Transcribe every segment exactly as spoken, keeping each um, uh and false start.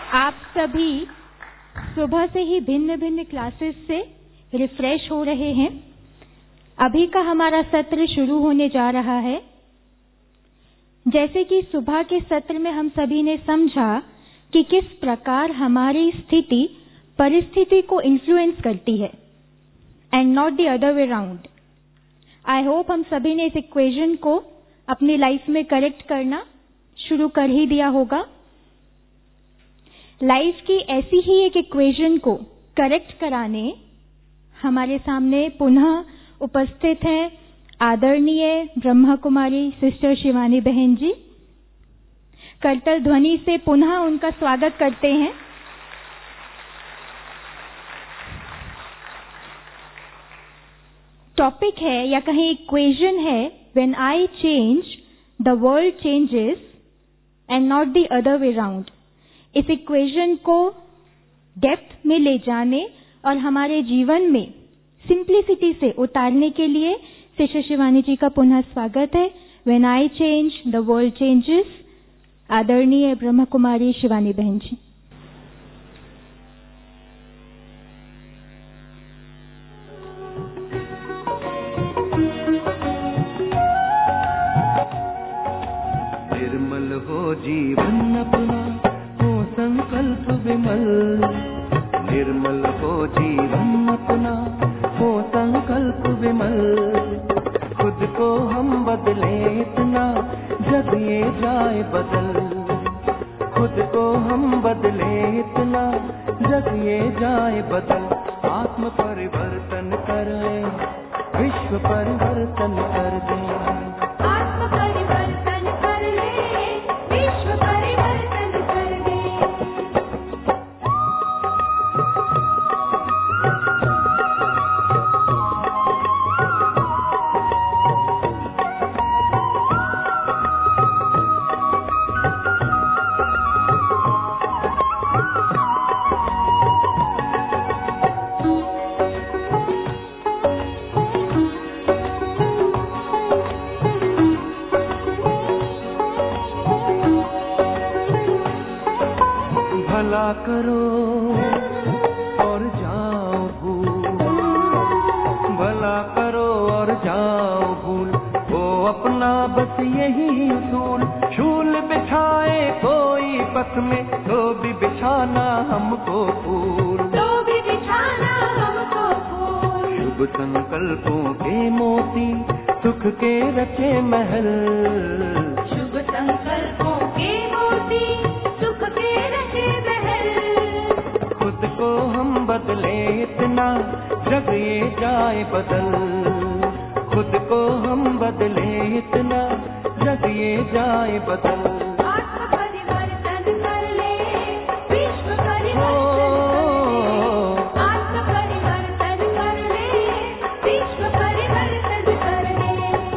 आप सभी सुबह से ही भिन्न भिन्न क्लासेस से रिफ्रेश हो रहे हैं। अभी का हमारा सत्र शुरू होने जा रहा है। जैसे कि सुबह के सत्र में हम सभी ने समझा कि किस प्रकार हमारी स्थिति परिस्थिति को इन्फ्लुएंस करती है and not the other way round. I hope हम सभी ने इस इक्वेशन को अपनी लाइफ में करेक्ट करना शुरू कर ही दिया होगा। लाइफ की ऐसी ही एक इक्वेशन को करेक्ट कराने हमारे सामने पुनः उपस्थित हैं आदरणीय ब्रह्मा कुमारी सिस्टर शिवानी बहन जी। करतल ध्वनि से पुनः उनका स्वागत करते हैं। टॉपिक है या कहीं इक्वेशन है, when I change the world changes and not the other way round. इस इक्वेशन को डेप्थ में ले जाने और हमारे जीवन में सिंप्लिसिटी से उतारने के लिए सिस्टर शिवानी जी का पुनः स्वागत है। When I change the world changes, आदरणीय ब्रह्मा कुमारी शिवानी बहन जी। निर्मल हो जीवन अपना, हो संकल्प विमल। निर्मल हो जीवन अपना, हो संकल्प विमल। खुद को हम बदले इतना, जग ये जाए बदल। खुद को हम बदले इतना, जग ये जाए बदल। आत्म परिवर्तन करें, विश्व परिवर्तन कर दें। आत्म परिवर्तन कर ले, विश्व परिवर्तन कर दे। भला करो और जाओ भूल, भला करो और जाओ भूल। वो अपना बस यही उसूल, शूल बिछाए कोई पथ में, तो भी बिछाना हमको फूल। तो भी बिछाना हमको फूल। शुभ संकल्पों के मोती, सुख के रचे महल। शुभ संकल्पों के मोती, सुख के रचे महल। खुद को हम बदले इतना, जग ये जाए बदल। खुद को हम बदले इतना, जग ये जाए बदल। आत्म परिवर्तन कर ले, विश्व परिवर्तन कर दे। आत्म परिवर्तन कर ले, विश्व परिवर्तन कर दे।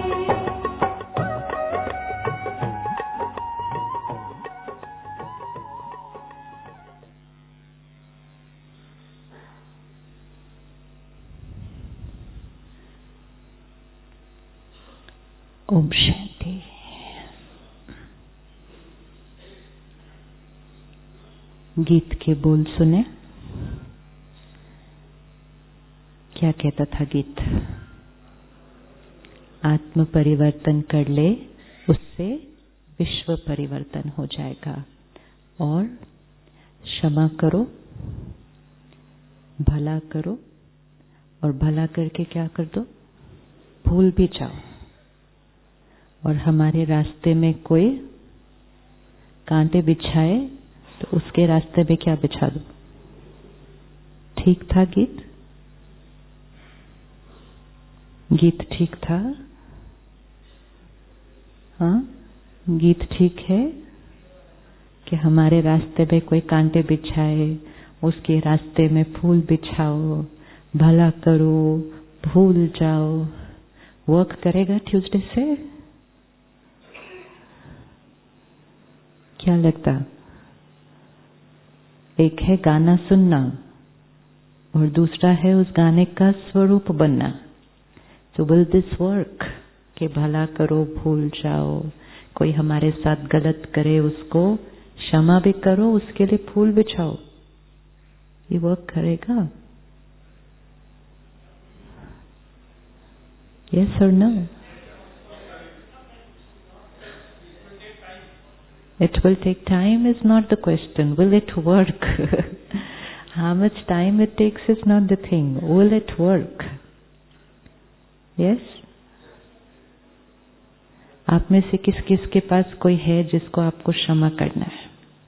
ओम शांति। गीत के बोल सुने। क्या कहता था गीत? आत्म परिवर्तन कर ले, उससे विश्व परिवर्तन हो जाएगा। और क्षमा करो, भला करो, और भला करके क्या कर दो? भूल भी जाओ। और हमारे रास्ते में कोई कांटे बिछाए तो उसके रास्ते में क्या बिछा दो? ठीक था गीत? गीत ठीक था? हाँ, गीत ठीक है कि हमारे रास्ते में कोई कांटे बिछाए, उसके रास्ते में फूल बिछाओ, भला करो, भूल जाओ। वर्क करेगा ट्यूसडे से? क्या लगता? एक है गाना सुनना और दूसरा है उस गाने का स्वरूप बनना। तो विल दिस वर्क? कि भला करो, भूल जाओ, कोई हमारे साथ गलत करे उसको क्षमा भी करो, उसके लिए फूल बिछाओ, ये वर्क करेगा? Yes or no? It will take time is not the question. Will it work? How much time it takes is not the thing. Will it work? Yes? आप में से किस किस के पास कोई है जिसको आपको क्षमा करना है?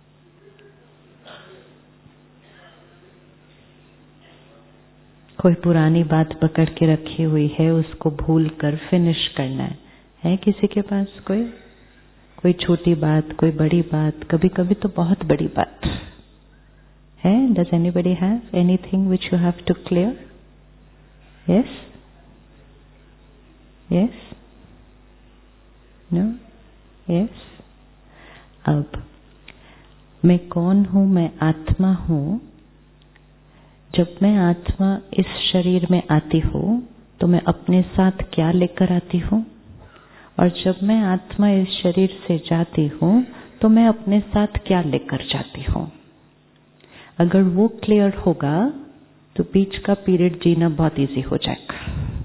कोई पुरानी बात पकड़ के रखी हुई है, उसको भूल कर फिनिश करना है। है किसी के पास कोई कोई छोटी बात, कोई बड़ी बात, कभी कभी तो बहुत बड़ी बात है? Does anybody have anything which you have to clear? Yes? Yes? No? Yes? अब मैं कौन हूं? मैं आत्मा हूं। जब मैं आत्मा इस शरीर में आती हूँ तो मैं अपने साथ क्या लेकर आती हूँ, और जब मैं आत्मा इस शरीर से जाती हूँ तो मैं अपने साथ क्या लेकर जाती हूँ। अगर वो क्लियर होगा तो बीच का पीरियड जीना बहुत इजी हो जाएगा।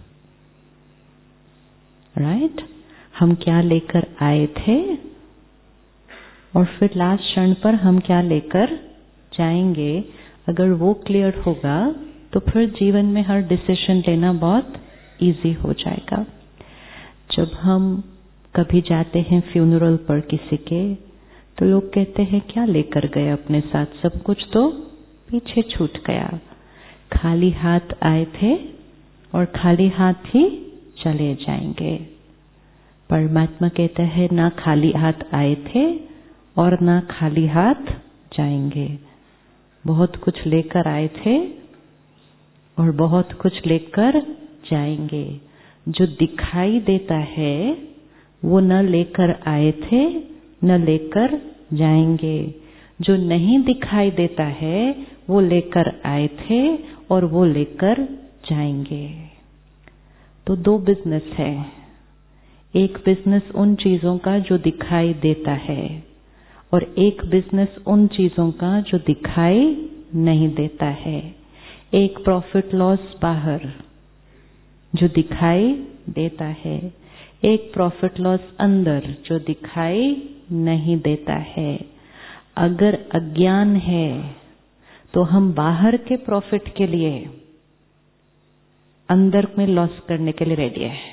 Right right? हम क्या लेकर आए थे और फिर लास्ट क्षण पर हम क्या लेकर जाएंगे, अगर वो क्लियर होगा तो फिर जीवन में हर डिसीजन लेना बहुत इजी हो जाएगा। जब हम कभी जाते हैं फ्यूनरल पर किसी के, तो लोग कहते हैं क्या लेकर गए अपने साथ, सब कुछ तो पीछे छूट गया, खाली हाथ आए थे और खाली हाथ ही चले जाएंगे। परमात्मा कहता है ना खाली हाथ आए थे और ना खाली हाथ जाएंगे। बहुत कुछ लेकर आए थे और बहुत कुछ लेकर जाएंगे। जो दिखाई देता है वो न लेकर आए थे न लेकर जाएंगे। जो नहीं दिखाई देता है वो लेकर आए थे और वो लेकर जाएंगे। तो दो बिजनेस है। एक बिजनेस उन चीजों का जो दिखाई देता है और एक बिजनेस उन चीजों का जो दिखाई नहीं देता है। एक प्रॉफिट लॉस बाहर जो दिखाई देता है, एक प्रॉफिट लॉस अंदर जो दिखाई नहीं देता है। अगर अज्ञान है तो हम बाहर के प्रॉफिट के लिए अंदर में लॉस करने के लिए रेडी है।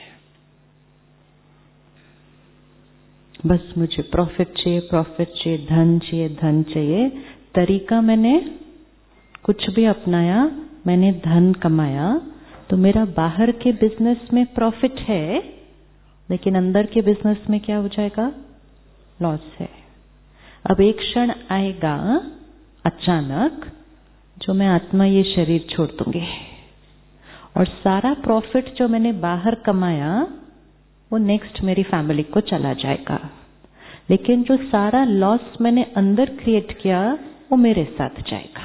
बस मुझे प्रॉफिट चाहिए, प्रॉफिट चाहिए, धन चाहिए, धन चाहिए। तरीका मैंने कुछ भी अपनाया, मैंने धन कमाया, तो मेरा बाहर के बिजनेस में प्रॉफिट है, लेकिन अंदर के बिजनेस में क्या हो जाएगा? लॉस है। अब एक क्षण आएगा अचानक जो मैं आत्मा ये शरीर छोड़ दूंगी और सारा प्रॉफिट जो मैंने बाहर कमाया वो नेक्स्ट मेरी फैमिली को चला जाएगा, लेकिन जो सारा लॉस मैंने अंदर क्रिएट किया वो मेरे साथ जाएगा।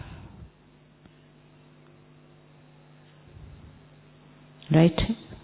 राइट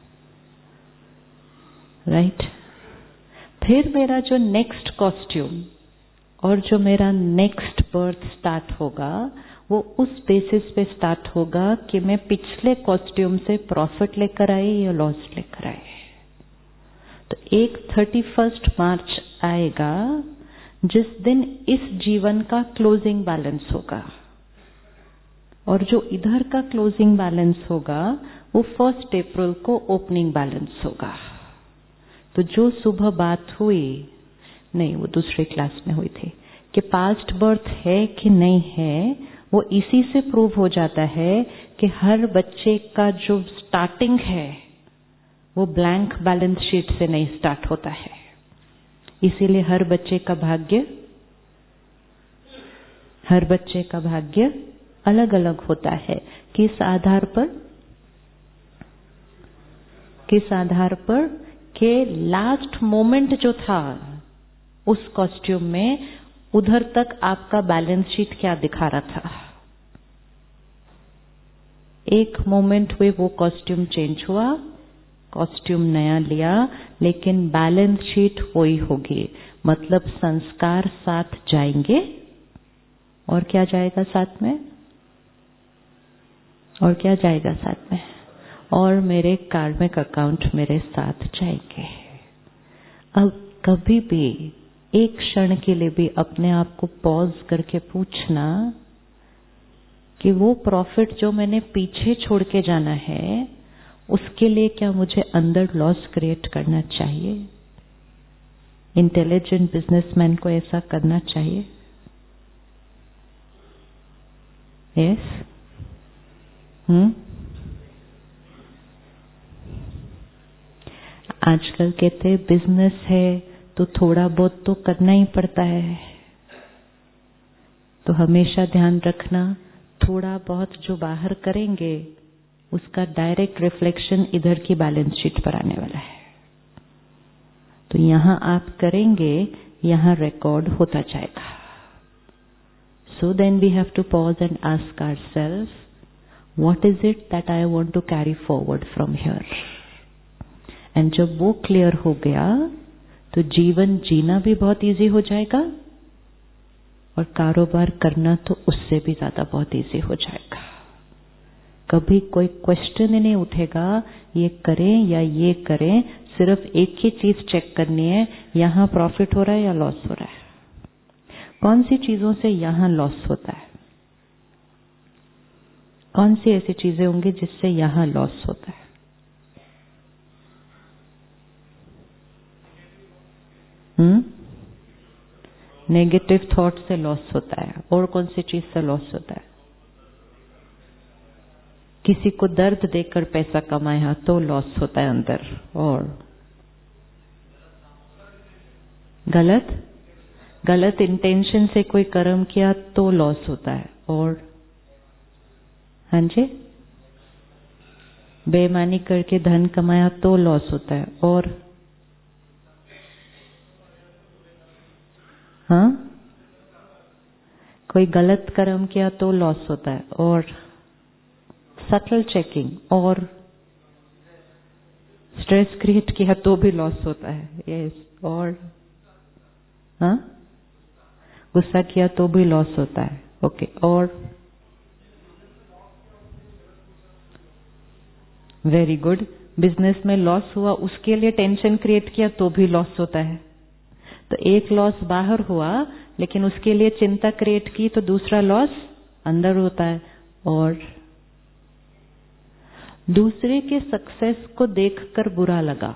राइट फिर मेरा जो नेक्स्ट कॉस्ट्यूम और जो मेरा नेक्स्ट बर्थ स्टार्ट होगा वो उस बेसिस पे स्टार्ट होगा कि मैं पिछले कॉस्ट्यूम से प्रॉफिट लेकर आई या लॉस लेकर आई। तो एक थर्टी फर्स्ट मार्च आएगा जिस दिन इस जीवन का क्लोजिंग बैलेंस होगा, और जो इधर का क्लोजिंग बैलेंस होगा वो फर्स्ट अप्रैल को ओपनिंग बैलेंस होगा। तो जो सुबह बात हुई, नहीं वो दूसरे क्लास में हुई थी, कि पास्ट बर्थ है कि नहीं है, वो इसी से प्रूव हो जाता है कि हर बच्चे का जो स्टार्टिंग है वो ब्लैंक बैलेंस शीट से नहीं स्टार्ट होता है। इसीलिए हर बच्चे का भाग्य हर बच्चे का भाग्य अलग अलग होता है। किस आधार पर? किस आधार पर? कि लास्ट मोमेंट जो था उस कॉस्ट्यूम में, उधर तक आपका बैलेंस शीट क्या दिखा रहा था। एक मोमेंट में वो कॉस्ट्यूम चेंज हुआ, कॉस्ट्यूम नया लिया, लेकिन बैलेंस शीट वही होगी। मतलब संस्कार साथ जाएंगे और क्या जाएगा साथ में, और क्या जाएगा साथ में, और मेरे कार्मिक अकाउंट मेरे साथ जाएंगे। अब कभी भी एक क्षण के लिए भी अपने आप को पॉज करके पूछना कि वो प्रॉफिट जो मैंने पीछे छोड़ के जाना है उसके लिए क्या मुझे अंदर लॉस क्रिएट करना चाहिए? इंटेलिजेंट बिजनेसमैन को ऐसा करना चाहिए? यस? हम्म आजकल कहते बिजनेस है तो थोड़ा बहुत तो करना ही पड़ता है, तो हमेशा ध्यान रखना थोड़ा बहुत जो बाहर करेंगे उसका डायरेक्ट रिफ्लेक्शन इधर की बैलेंस शीट पर आने वाला है। तो यहां आप करेंगे, यहां रिकॉर्ड होता जाएगा। So then we have to pause and ask ourselves, what is it that I want to carry forward from here? And जब वो क्लियर हो गया तो जीवन जीना भी बहुत इजी हो जाएगा और कारोबार करना तो उससे भी ज्यादा बहुत इजी हो जाएगा। कभी कोई क्वेश्चन ही नहीं उठेगा ये करें या ये करें, सिर्फ एक ही चीज चेक करनी है, यहां प्रॉफिट हो रहा है या लॉस हो रहा है। कौन सी चीजों से यहां लॉस होता है, कौन सी ऐसी चीजें होंगी जिससे यहां लॉस होता है? हम्म नेगेटिव थॉट से लॉस होता है। और कौन सी चीज से लॉस होता है? किसी को दर्द देकर पैसा कमाया तो लॉस होता है अंदर। और गलत गलत इंटेंशन से कोई कर्म किया तो लॉस होता है। और हाँ जी, बेईमानी करके धन कमाया तो लॉस होता है। और हाँ, कोई गलत कर्म किया तो लॉस होता है। और सटल चेकिंग और स्ट्रेस क्रिएट किया तो भी लॉस होता है। यस। और हाँ, गुस्सा किया तो भी लॉस होता है। ओके। और वेरी गुड, बिजनेस में लॉस हुआ उसके लिए टेंशन क्रिएट किया तो भी लॉस होता है। तो एक लॉस बाहर हुआ लेकिन उसके लिए चिंता क्रिएट की तो दूसरा लॉस अंदर होता है। और दूसरे के सक्सेस को देखकर बुरा लगा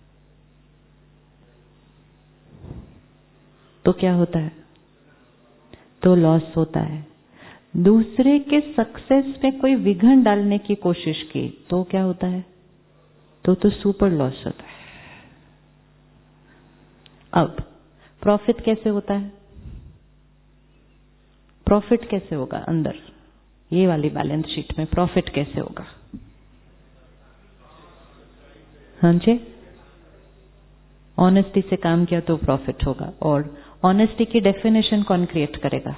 तो क्या होता है? तो लॉस होता है। दूसरे के सक्सेस में कोई विघ्न डालने की कोशिश की तो क्या होता है? तो तो सुपर लॉस होता है। अब प्रॉफिट कैसे होता है? प्रॉफिट कैसे होगा अंदर, ये वाली बैलेंस शीट में प्रॉफिट कैसे होगा? हाँ जी, ऑनेस्टी से काम किया तो प्रॉफिट होगा। और ऑनेस्टी की डेफिनेशन कौन क्रिएट करेगा?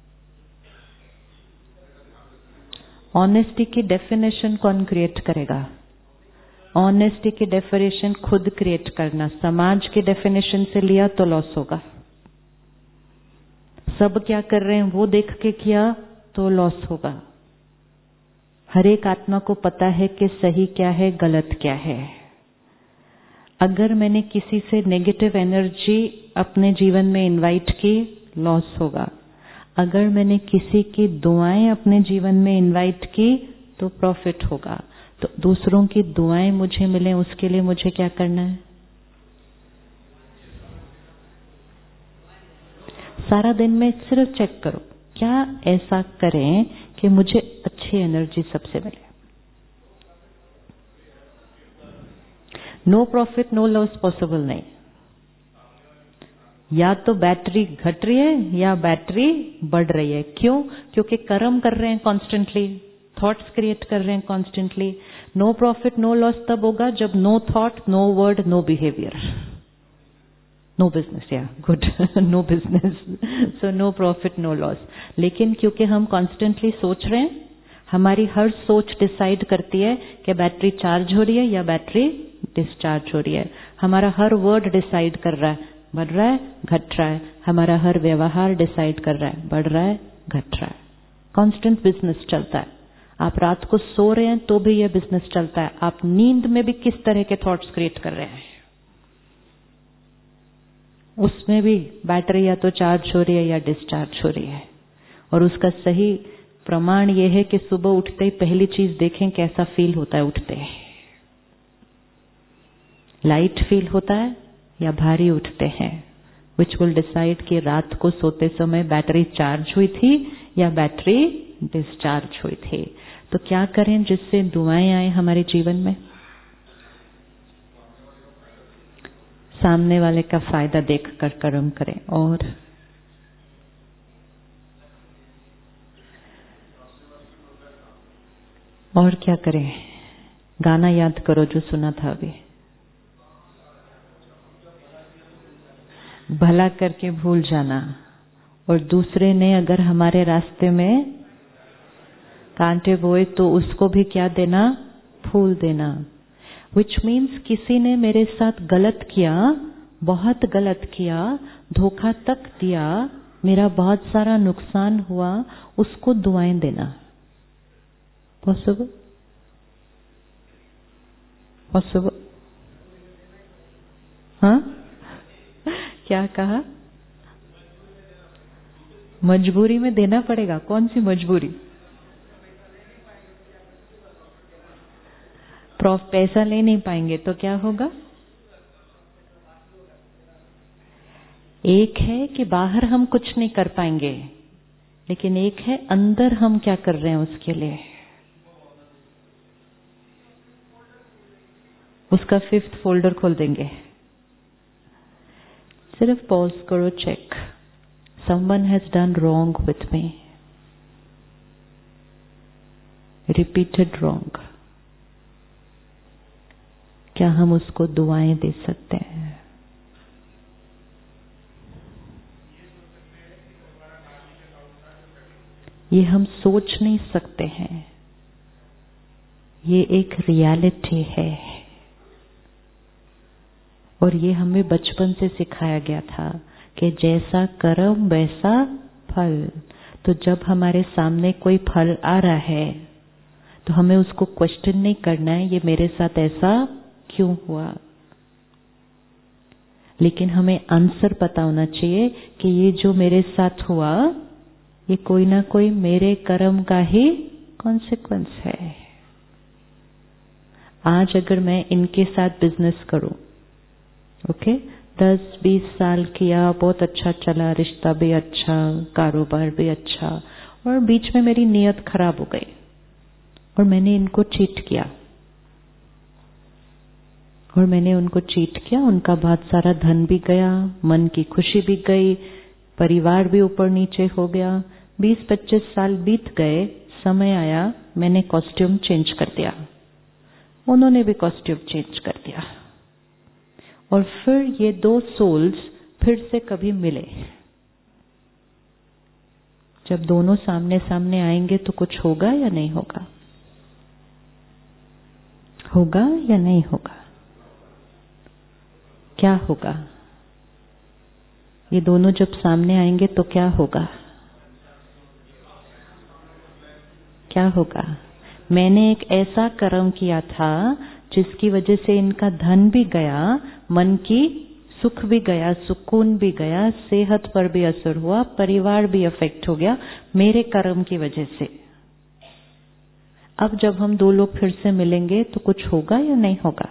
ऑनेस्टी की डेफिनेशन कौन क्रिएट करेगा? ऑनेस्टी की डेफिनेशन खुद क्रिएट करना। समाज की डेफिनेशन से लिया तो लॉस होगा। सब क्या कर रहे हैं वो देख के किया तो लॉस होगा। हर एक आत्मा को पता है कि सही क्या है, गलत क्या है। अगर मैंने किसी से नेगेटिव एनर्जी अपने जीवन में इनवाइट की, लॉस होगा। अगर मैंने किसी की दुआएं अपने जीवन में इनवाइट की तो प्रॉफिट होगा। तो दूसरों की दुआएं मुझे मिले उसके लिए मुझे क्या करना है? सारा दिन में सिर्फ चेक करो क्या ऐसा करें कि मुझे अच्छी एनर्जी सबसे मिले। No profit no loss possible नहीं। या तो बैटरी घट रही है या बैटरी बढ़ रही है। क्यों? क्योंकि कर्म कर रहे हैं कॉन्स्टेंटली, थॉट्स क्रिएट कर रहे हैं constantly. No profit no loss तब होगा जब no thought, no word, no behaviour, no business. या good, no business, so no profit no loss. लेकिन क्योंकि हम कॉन्स्टेंटली सोच रहे हैं, हमारी हर सोच डिसाइड करती है कि बैटरी चार्ज हो रही है या बैटरी डिस्चार्ज हो रही है। हमारा हर वर्ड डिसाइड कर रहा है बढ़ रहा है, घट रहा है। हमारा हर व्यवहार डिसाइड कर रहा है, बढ़ रहा है, घट रहा है। कांस्टेंट बिजनेस चलता है। आप रात को सो रहे हैं तो भी यह बिजनेस चलता है। आप नींद में भी किस तरह के थॉट्स क्रिएट कर रहे हैं, उसमें भी बैटरी या तो चार्ज हो रही है या डिस्चार्ज हो रही है। और उसका सही प्रमाण यह है कि सुबह उठते ही पहली चीज देखें कैसा फील होता है। उठते ही लाइट फील होता है या भारी उठते हैं, विच विल डिसाइड कि रात को सोते समय बैटरी चार्ज हुई थी या बैटरी डिस्चार्ज हुई थी। तो क्या करें जिससे दुआएं आए हमारे जीवन में? सामने वाले का फायदा देखकर कर्म करें। और और क्या करें? गाना याद करो जो सुना था अभी। भला करके भूल जाना। और दूसरे ने अगर हमारे रास्ते में कांटे बोए तो उसको भी क्या देना? फूल देना। विच मीन्स किसी ने मेरे साथ गलत किया, बहुत गलत किया, धोखा तक दिया, मेरा बहुत सारा नुकसान हुआ, उसको दुआएं देना। पॉसिबल? पॉसिबल? हाँ, क्या कहा? मजबूरी में देना पड़ेगा। कौन सी मजबूरी? प्रॉफ पैसा ले नहीं पाएंगे तो क्या होगा? एक है कि बाहर हम कुछ नहीं कर पाएंगे, लेकिन एक है अंदर हम क्या कर रहे हैं उसके लिए। उसका फिफ्थ फोल्डर खोल देंगे। सिर्फ पॉज करो, check. Someone has done wrong with me. Repeated wrong. क्या हम उसको दुआएं दे सकते हैं? ये हम सोच नहीं सकते हैं। ये एक रियलिटी है। और ये हमें बचपन से सिखाया गया था कि जैसा कर्म वैसा फल। तो जब हमारे सामने कोई फल आ रहा है तो हमें उसको क्वेश्चन नहीं करना है, ये मेरे साथ ऐसा क्यों हुआ, लेकिन हमें आंसर पता होना चाहिए कि ये जो मेरे साथ हुआ ये कोई ना कोई मेरे कर्म का ही कॉन्सिक्वेंस है। आज अगर मैं इनके साथ बिजनेस करूं, ओके, दस बीस साल किया, बहुत अच्छा चला, रिश्ता भी अच्छा, कारोबार भी अच्छा, और बीच में मेरी नीयत खराब हो गई और मैंने इनको चीट किया और मैंने उनको चीट किया, उनका बहुत सारा धन भी गया, मन की खुशी भी गई, परिवार भी ऊपर नीचे हो गया। बीस पच्चीस साल बीत गए, समय आया, मैंने कॉस्ट्यूम चेंज कर दिया, उन्होंने भी कॉस्ट्यूम चेंज कर दिया, और फिर ये दो सोल्स फिर से कभी मिले। जब दोनों सामने सामने आएंगे तो कुछ होगा या नहीं होगा? होगा या नहीं होगा? क्या होगा? ये दोनों जब सामने आएंगे तो क्या होगा? क्या होगा? मैंने एक ऐसा कर्म किया था जिसकी वजह से इनका धन भी गया, मन की सुख भी गया, सुकून भी गया, सेहत पर भी असर हुआ, परिवार भी अफेक्ट हो गया मेरे कर्म की वजह से। अब जब हम दो लोग फिर से मिलेंगे तो कुछ होगा या नहीं होगा?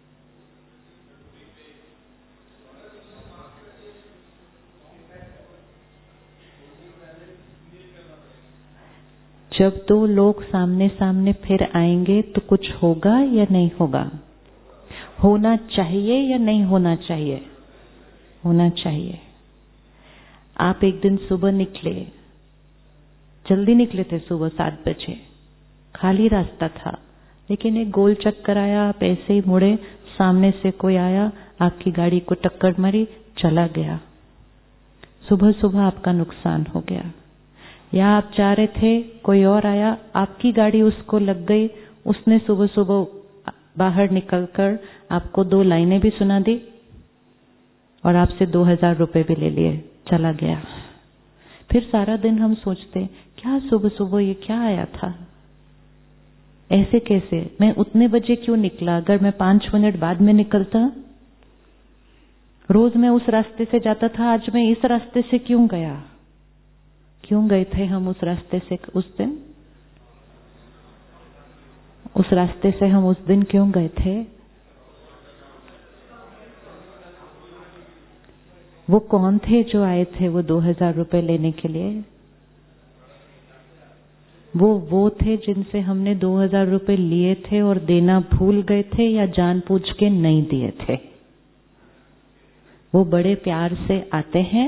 जब दो लोग सामने सामने फिर आएंगे तो कुछ होगा या नहीं होगा? होना चाहिए या नहीं होना चाहिए? होना चाहिए। आप एक दिन सुबह निकले, जल्दी निकले थे, सुबह सात बजे, खाली रास्ता था, लेकिन एक गोल चक्कर आया, आप ऐसे ही मुड़े, सामने से कोई आया, आपकी गाड़ी को टक्कर मारी, चला गया। सुबह सुबह आपका नुकसान हो गया। या आप जा रहे थे, कोई और आया, आपकी गाड़ी उसको लग गई, उसने सुबह सुबह बाहर निकलकर आपको दो लाइनें भी सुना दी, और आपसे दो हजार रुपए भी ले लिए, चला गया। फिर सारा दिन हम सोचते क्या सुबह सुबह ये क्या आया था, ऐसे कैसे, मैं उतने बजे क्यों निकला, अगर मैं पांच मिनट बाद में निकलता, रोज मैं उस रास्ते से जाता था, आज मैं इस रास्ते से क्यों गया। क्यों गए थे हम उस रास्ते से उस दिन, उस रास्ते से हम उस दिन क्यों गए थे। वो कौन थे जो आए थे वो दो हजार रुपए लेने के लिए। वो वो थे जिनसे हमने दो हजार रुपए लिए थे और देना भूल गए थे या जानबूझ के नहीं दिए थे। वो बड़े प्यार से आते हैं,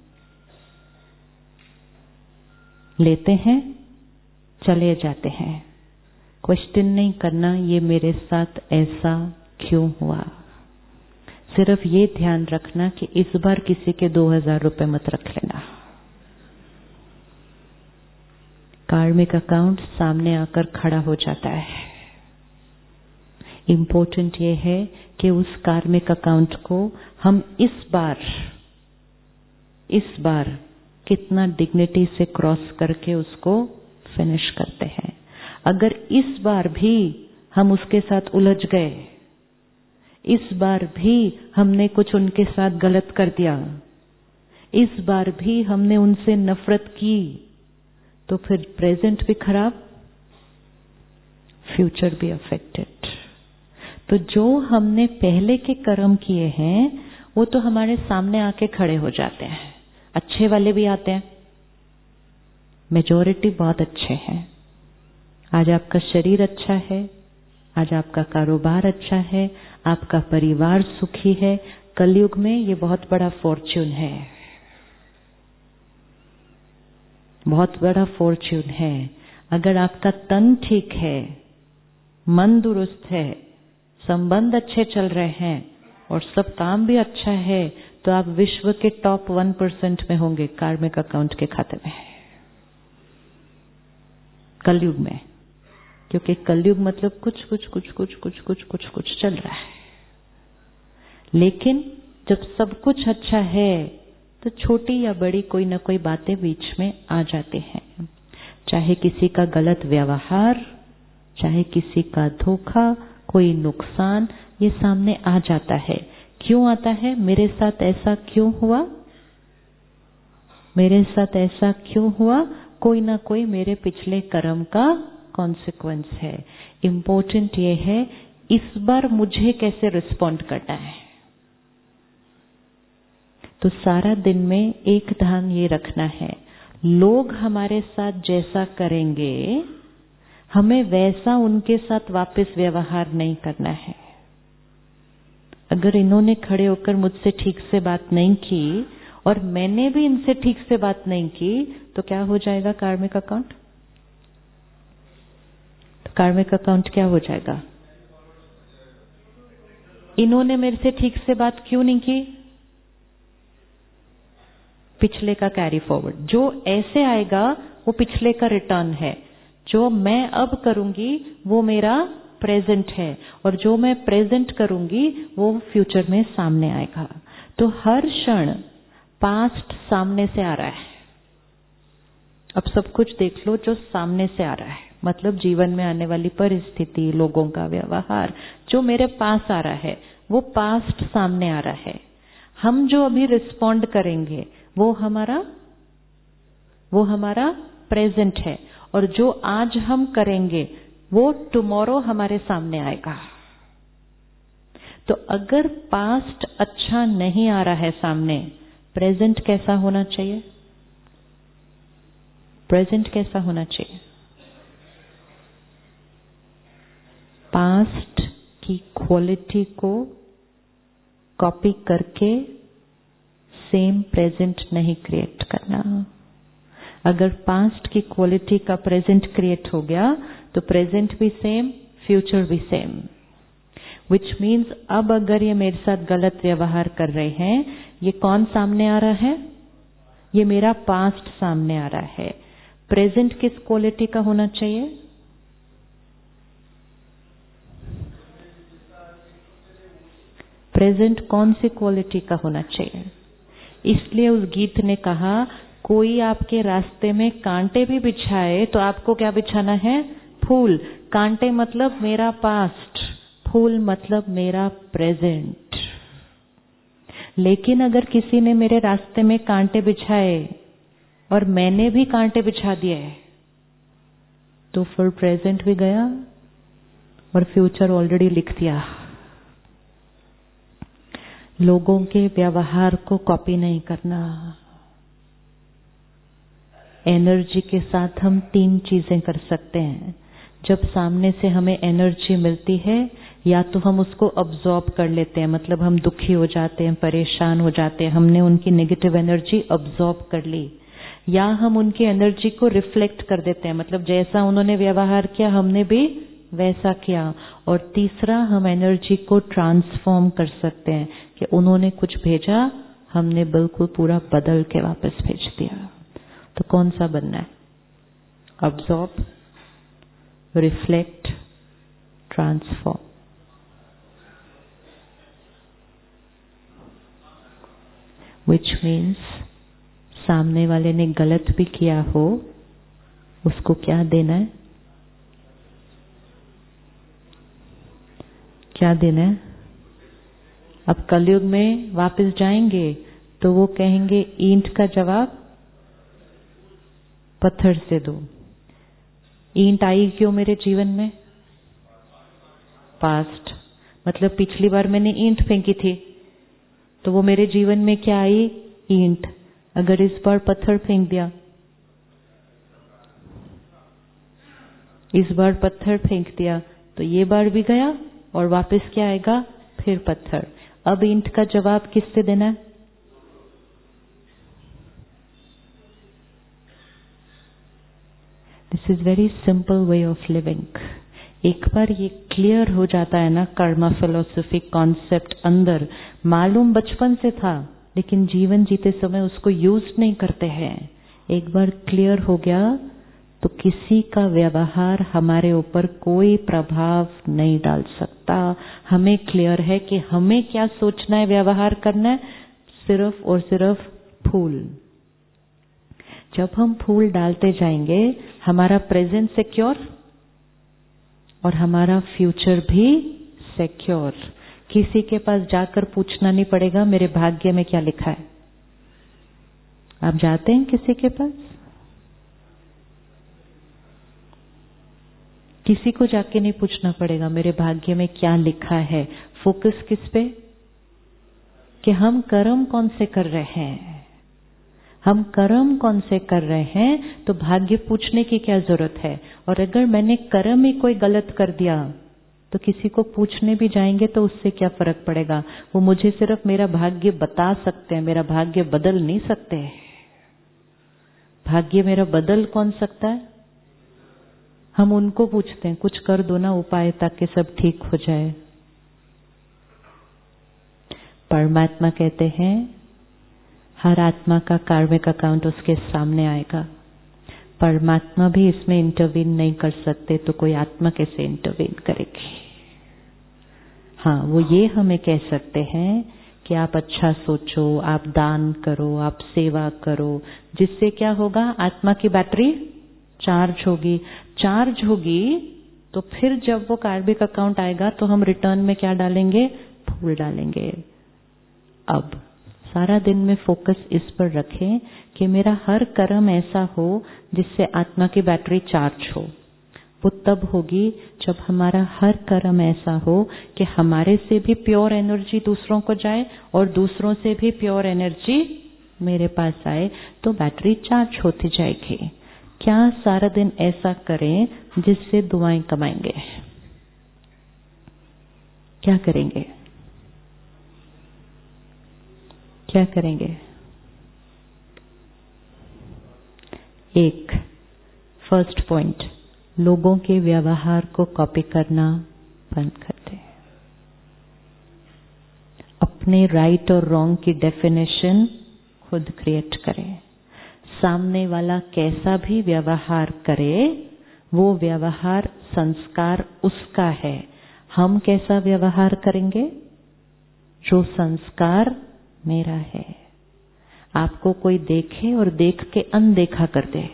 लेते हैं, चले जाते हैं। क्वेश्चन नहीं करना ये मेरे साथ ऐसा क्यों हुआ। सिर्फ ये ध्यान रखना कि इस बार किसी के दो हजार रुपए मत रख लेना। कार्मिक अकाउंट सामने आकर खड़ा हो जाता है। इम्पोर्टेंट ये है कि उस कार्मिक अकाउंट को हम इस बार इस बार कितना डिग्निटी से क्रॉस करके उसको फिनिश करते हैं। अगर इस बार भी हम उसके साथ उलझ गए, इस बार भी हमने कुछ उनके साथ गलत कर दिया, इस बार भी हमने उनसे नफरत की, तो फिर प्रेजेंट भी खराब, फ्यूचर भी अफेक्टेड। तो जो हमने पहले के कर्म किए हैं वो तो हमारे सामने आके खड़े हो जाते हैं। अच्छे वाले भी आते हैं, मेजॉरिटी बहुत अच्छे हैं। आज आपका शरीर अच्छा है, आज आपका कारोबार अच्छा है, आपका परिवार सुखी है। कलयुग में ये बहुत बड़ा फॉर्च्यून है, बहुत बड़ा फॉर्च्यून है। अगर आपका तन ठीक है, मन दुरुस्त है, संबंध अच्छे चल रहे हैं और सब काम भी अच्छा है, तो आप विश्व के टॉप वन परसेंट में होंगे कार्मिक अकाउंट के खाते में, कलयुग में। क्योंकि कलयुग मतलब कुछ कुछ कुछ कुछ कुछ कुछ कुछ कुछ चल रहा है। लेकिन जब सब कुछ अच्छा है तो छोटी या बड़ी कोई ना कोई बातें बीच में आ जाती हैं। चाहे किसी का गलत व्यवहार, चाहे किसी का धोखा, कोई नुकसान, ये सामने आ जाता है। क्यों आता है? मेरे साथ ऐसा क्यों हुआ, मेरे साथ ऐसा क्यों हुआ? कोई ना कोई मेरे पिछले कर्म का कॉन्सिक्वेंस है। इम्पोर्टेंट ये है इस बार मुझे कैसे रिस्पॉन्ड करना है। तो सारा दिन में एक ध्यान ये रखना है, लोग हमारे साथ जैसा करेंगे हमें वैसा उनके साथ वापस व्यवहार नहीं करना है। अगर इन्होंने खड़े होकर मुझसे ठीक से बात नहीं की और मैंने भी इनसे ठीक से बात नहीं की, तो क्या हो जाएगा कार्मिक अकाउंट? तो कार्मिक अकाउंट क्या हो जाएगा? इन्होंने मेरे से ठीक से बात क्यों नहीं की? पिछले का कैरी फॉरवर्ड। जो ऐसे आएगा वो पिछले का रिटर्न है। जो मैं अब करूंगी वो मेरा प्रेजेंट है, और जो मैं प्रेजेंट करूंगी वो फ्यूचर में सामने आएगा। तो हर क्षण पास्ट सामने से आ रहा है। अब सब कुछ देख लो जो सामने से आ रहा है, मतलब जीवन में आने वाली परिस्थिति, लोगों का व्यवहार, जो मेरे पास आ रहा है वो पास्ट सामने आ रहा है। हम जो अभी रिस्पॉन्ड करेंगे वो हमारा वो हमारा प्रेजेंट है, और जो आज हम करेंगे वो टुमारो हमारे सामने आएगा। तो अगर पास्ट अच्छा नहीं आ रहा है सामने, प्रेजेंट कैसा होना चाहिए? प्रेजेंट कैसा होना चाहिए? पास्ट की क्वालिटी को कॉपी करके सेम प्रेजेंट नहीं क्रिएट करना। अगर पास्ट की क्वालिटी का प्रेजेंट क्रिएट हो गया तो प्रेजेंट भी सेम, फ्यूचर भी सेम। विच मीन्स अब अगर ये मेरे साथ गलत व्यवहार कर रहे हैं, ये कौन सामने आ रहा है? ये मेरा पास्ट सामने आ रहा है। प्रेजेंट किस क्वालिटी का होना चाहिए? प्रेजेंट कौन सी क्वालिटी का होना चाहिए। इसलिए उस गीत ने कहा, कोई आपके रास्ते में कांटे भी बिछाए तो आपको क्या बिछाना है? फूल। कांटे मतलब मेरा पास्ट, फूल मतलब मेरा प्रेजेंट। लेकिन अगर किसी ने मेरे रास्ते में कांटे बिछाए और मैंने भी कांटे बिछा दिए तो फिर प्रेजेंट भी गया और फ्यूचर ऑलरेडी लिख दिया। लोगों के व्यवहार को कॉपी नहीं करना। एनर्जी के साथ हम तीन चीजें कर सकते हैं। जब सामने से हमें एनर्जी मिलती है, या तो हम उसको अब्सॉर्ब कर लेते हैं, मतलब हम दुखी हो जाते हैं, परेशान हो जाते हैं, हमने उनकी नेगेटिव एनर्जी अब्सॉर्ब कर ली, या हम उनकी एनर्जी को रिफ्लेक्ट कर देते हैं, मतलब जैसा उन्होंने व्यवहार किया हमने भी वैसा किया। और तीसरा, हम एनर्जी को ट्रांसफॉर्म कर सकते हैं कि उन्होंने कुछ भेजा, हमने बिल्कुल पूरा बदल के वापस भेज दिया। तो कौन सा बनना है? Absorb, reflect, transform. Which means सामने वाले ने गलत भी किया हो, उसको क्या देना है? क्या देना है? अब कलयुग में वापस जाएंगे तो वो कहेंगे ईंट का जवाब पत्थर से दो। ईंट आई क्यों मेरे जीवन में? पास्ट, मतलब पिछली बार मैंने ईंट फेंकी थी तो वो मेरे जीवन में क्या आई? ईंट। अगर इस बार पत्थर फेंक दिया, इस बार पत्थर फेंक दिया तो ये बार भी गया और वापस क्या आएगा? फिर पत्थर। अब ईंट का जवाब किससे देना है? This is very simple way of living. एक बार ये क्लियर हो जाता है ना, कर्मा फिलोसफी कॉन्सेप्ट अंदर मालूम बचपन से था, लेकिन जीवन जीते समय उसको यूज नहीं करते हैं। एक बार क्लियर हो गया तो किसी का व्यवहार हमारे ऊपर कोई प्रभाव नहीं डाल सकता। हमें क्लियर है कि हमें क्या सोचना है, व्यवहार करना है, सिर्फ और सिर्फ फूल। जब हम फूल डालते जाएंगे, हमारा प्रेजेंट सिक्योर और हमारा फ्यूचर भी सिक्योर। किसी के पास जाकर पूछना नहीं पड़ेगा मेरे भाग्य में क्या लिखा है। आप जाते हैं किसी के पास? किसी को जाके नहीं पूछना पड़ेगा मेरे भाग्य में क्या लिखा है। फोकस किस पे? कि हम कर्म कौन से कर रहे हैं। हम कर्म कौन से कर रहे हैं तो भाग्य पूछने की क्या जरूरत है। और अगर मैंने कर्म ही कोई गलत कर दिया तो किसी को पूछने भी जाएंगे तो उससे क्या फर्क पड़ेगा। वो मुझे सिर्फ मेरा भाग्य बता सकते हैं, मेरा भाग्य बदल नहीं सकते। भाग्य मेरा बदल कौन सकता है? हम उनको पूछते हैं कुछ कर दो ना उपाय ताकि सब ठीक हो जाए। परमात्मा कहते हैं हर आत्मा का कार्मिक अकाउंट उसके सामने आएगा। परमात्मा भी इसमें इंटरवीन नहीं कर सकते तो कोई आत्मा कैसे इंटरवीन करेगी। हाँ, वो ये हमें कह सकते हैं कि आप अच्छा सोचो, आप दान करो, आप सेवा करो, जिससे क्या होगा? आत्मा की बैटरी चार्ज होगी। चार्ज होगी तो फिर जब वो कार्मिक अकाउंट आएगा तो हम रिटर्न में क्या डालेंगे? फूल डालेंगे। अब सारा दिन में फोकस इस पर रखें कि मेरा हर कर्म ऐसा हो जिससे आत्मा की बैटरी चार्ज हो। वो तब होगी जब हमारा हर कर्म ऐसा हो कि हमारे से भी प्योर एनर्जी दूसरों को जाए और दूसरों से भी प्योर एनर्जी मेरे पास आए, तो बैटरी चार्ज होती जाएगी। क्या सारा दिन ऐसा करें जिससे दुआएं कमाएंगे? क्या करेंगे? क्या करेंगे? एक फर्स्ट पॉइंट, लोगों के व्यवहार को कॉपी करना बंद कर दें। अपने राइट और रॉन्ग की डेफिनेशन खुद क्रिएट करें। सामने वाला कैसा भी व्यवहार करे, वो व्यवहार संस्कार उसका है। हम कैसा व्यवहार करेंगे जो संस्कार मेरा है। आपको कोई देखे और देख के अनदेखा कर दे,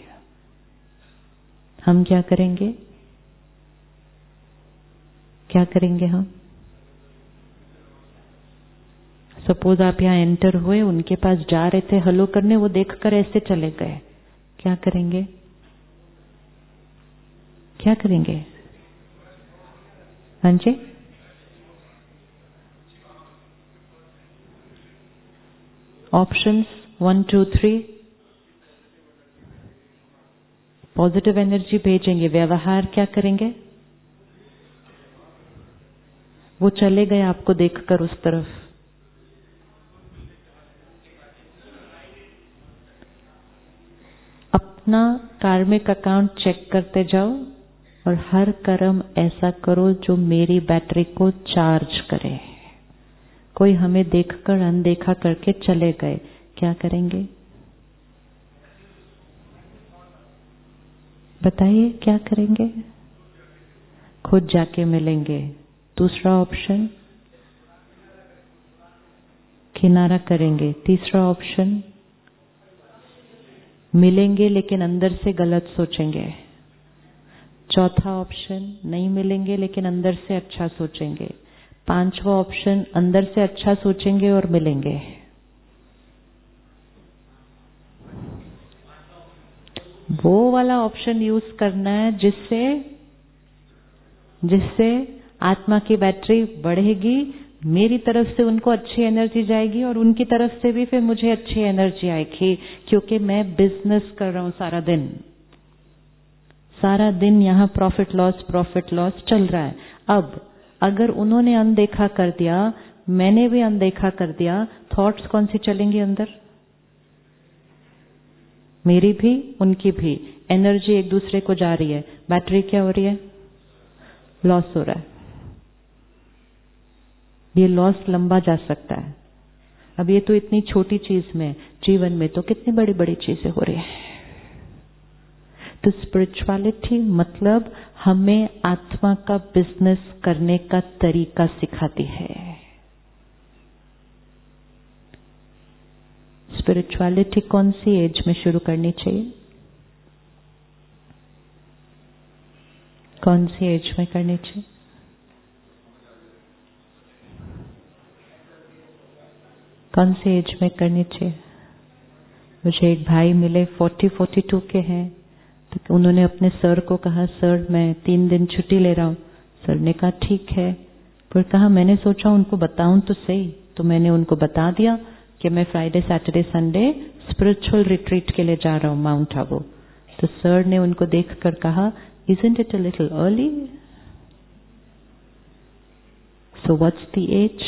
हम क्या करेंगे? क्या करेंगे हम? सपोज आप यहाँ एंटर हुए, उनके पास जा रहे थे हेलो करने, वो देखकर ऐसे चले गए, क्या करेंगे? क्या करेंगे? हाँ जी, options one two three. Positive energy भेजेंगे। व्यवहार क्या करेंगे? वो चले गए आपको देखकर उस तरफ, अपना कार्मिक अकाउंट चेक करते जाओ और हर कर्म ऐसा करो जो मेरी बैटरी को चार्ज करे। कोई हमें देखकर अनदेखा करके चले गए, क्या करेंगे? बताइए क्या करेंगे? खुद जाके मिलेंगे। दूसरा ऑप्शन, किनारा करेंगे। तीसरा ऑप्शन, मिलेंगे लेकिन अंदर से गलत सोचेंगे। चौथा ऑप्शन, नहीं मिलेंगे लेकिन अंदर से अच्छा सोचेंगे। पांचवा ऑप्शन, अंदर से अच्छा सोचेंगे और मिलेंगे। वो वाला ऑप्शन यूज करना है जिससे जिससे आत्मा की बैटरी बढ़ेगी, मेरी तरफ से उनको अच्छी एनर्जी जाएगी और उनकी तरफ से भी फिर मुझे अच्छी एनर्जी आएगी, क्योंकि मैं बिजनेस कर रहा हूं सारा दिन। सारा दिन यहाँ प्रॉफिट लॉस प्रॉफिट लॉस चल रहा है। अब अगर उन्होंने अनदेखा कर दिया, मैंने भी अनदेखा कर दिया, थॉट्स कौन सी चलेंगी अंदर? मेरी भी उनकी भी। एनर्जी एक दूसरे को जा रही है, बैटरी क्या हो रही है? लॉस हो रहा है। ये लॉस लंबा जा सकता है। अब ये तो इतनी छोटी चीज में, जीवन में तो कितनी बड़ी बड़ी चीजें हो रही है। तो स्पिरिचुअलिटी मतलब हमें आत्मा का बिजनेस करने का तरीका सिखाती है। स्पिरिचुअलिटी कौन सी एज में शुरू करनी चाहिए? कौन सी एज में करनी चाहिए? कौन सी एज में करनी चाहिए? मुझे एक भाई मिले, फोर्टी फोर्टी टू के हैं, तो उन्होंने अपने सर को कहा, सर मैं तीन दिन छुट्टी ले रहा हूँ। सर ने कहा ठीक है, फिर कहा मैंने सोचा उनको बताऊं तो सही, तो मैंने उनको बता दिया कि मैं Friday Saturday Sunday spiritual retreat के लिए जा रहा हूँ माउंट आबू। तो सर ने उनको देखकर कहा, isn't it a little early? So what's the age?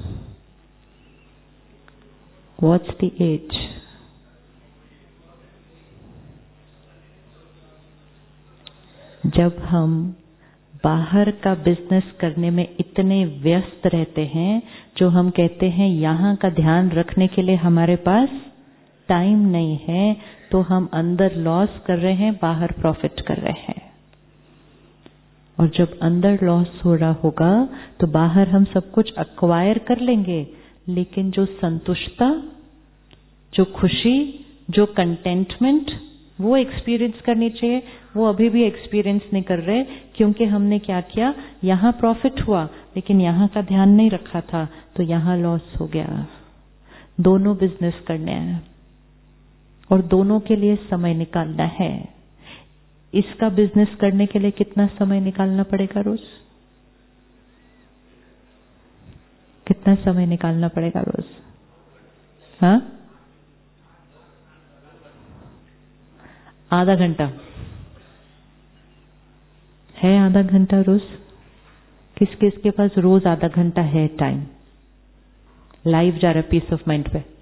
What's the age? जब हम बाहर का बिजनेस करने में इतने व्यस्त रहते हैं, जो हम कहते हैं यहाँ का ध्यान रखने के लिए हमारे पास टाइम नहीं है, तो हम अंदर लॉस कर रहे हैं, बाहर प्रॉफिट कर रहे हैं। और जब अंदर लॉस हो रहा होगा तो बाहर हम सब कुछ एक्वायर कर लेंगे, लेकिन जो संतुष्टता, जो खुशी, जो कंटेंटमेंट वो एक्सपीरियंस करनी चाहिए, वो अभी भी एक्सपीरियंस नहीं कर रहे, क्योंकि हमने क्या किया, यहाँ प्रॉफिट हुआ लेकिन यहाँ का ध्यान नहीं रखा था, तो यहाँ लॉस हो गया। दोनों बिजनेस करने हैं और दोनों के लिए समय निकालना है। इसका बिजनेस करने के लिए कितना समय निकालना पड़ेगा रोज? कितना समय निकालना पड़ेगा रोज? हाँ, आधा घंटा है। आधा घंटा रोज किस किस के पास रोज आधा घंटा है टाइम? लाइव जा रहा पीस ऑफ माइंड पे।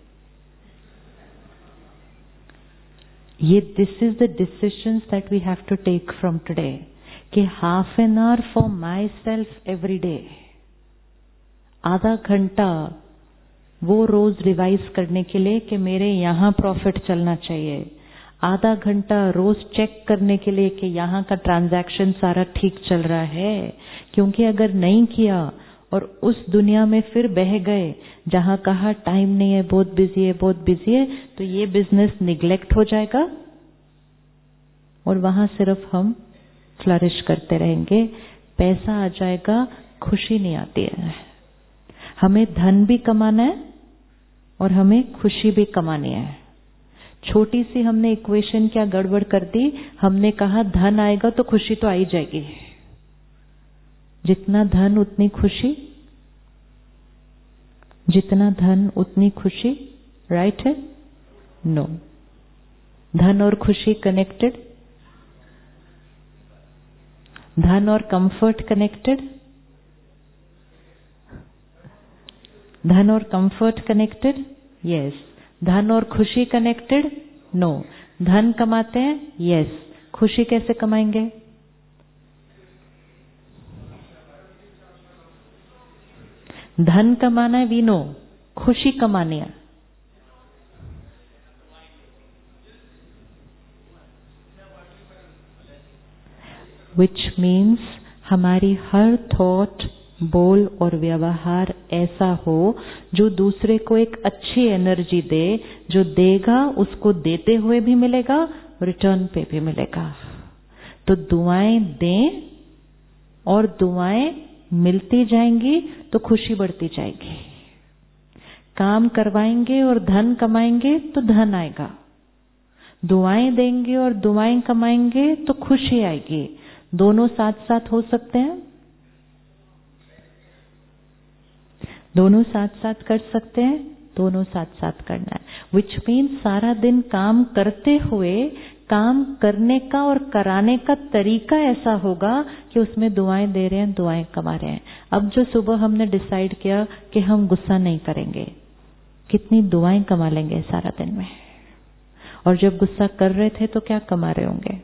ये this is the decisions that we have to take from today, कि half an hour for myself every day, आधा घंटा वो रोज रिवाइज करने के लिए कि मेरे यहाँ प्रॉफिट चलना चाहिए, आधा घंटा रोज चेक करने के लिए कि यहाँ का ट्रांजैक्शन सारा ठीक चल रहा है। क्योंकि अगर नहीं किया और उस दुनिया में फिर बह गए जहां कहा टाइम नहीं है, बहुत बिजी है, बहुत बिजी है, तो ये बिजनेस निग्लेक्ट हो जाएगा और वहां सिर्फ हम फ्लरिश करते रहेंगे। पैसा आ जाएगा, खुशी नहीं आती है। हमें धन भी कमाना है और हमें खुशी भी कमानी है। छोटी सी हमने इक्वेशन क्या गड़बड़ कर दी, हमने कहा धन आएगा तो खुशी तो आ ही जाएगी। जितना धन उतनी खुशी, जितना धन उतनी खुशी, राइट है? नो। धन और खुशी कनेक्टेड? धन और कंफर्ट कनेक्टेड? धन और कंफर्ट कनेक्टेड? यस। धन और खुशी कनेक्टेड? नो। धन कमाते हैं? यस। खुशी कैसे कमाएंगे? धन कमाना है, वी नो। खुशी कमानी है। विच मीन्स हमारी हर थॉट, बोल और व्यवहार ऐसा हो जो दूसरे को एक अच्छी एनर्जी दे। जो देगा उसको देते हुए भी मिलेगा, रिटर्न पे भी मिलेगा। तो दुआएं दें और दुआएं मिलती जाएंगी तो खुशी बढ़ती जाएगी। काम करवाएंगे और धन कमाएंगे तो धन आएगा। दुआएं देंगे और दुआएं कमाएंगे तो खुशी आएगी। दोनों साथ साथ हो सकते हैं? दोनों साथ साथ कर सकते हैं? दोनों साथ साथ करना है। विच मीन्स सारा दिन काम करते हुए काम करने का और कराने का तरीका ऐसा होगा कि उसमें दुआएं दे रहे हैं, दुआएं कमा रहे हैं। अब जो सुबह हमने डिसाइड किया कि हम गुस्सा नहीं करेंगे, कितनी दुआएं कमा लेंगे सारा दिन में। और जब गुस्सा कर रहे थे तो क्या कमा रहे होंगे?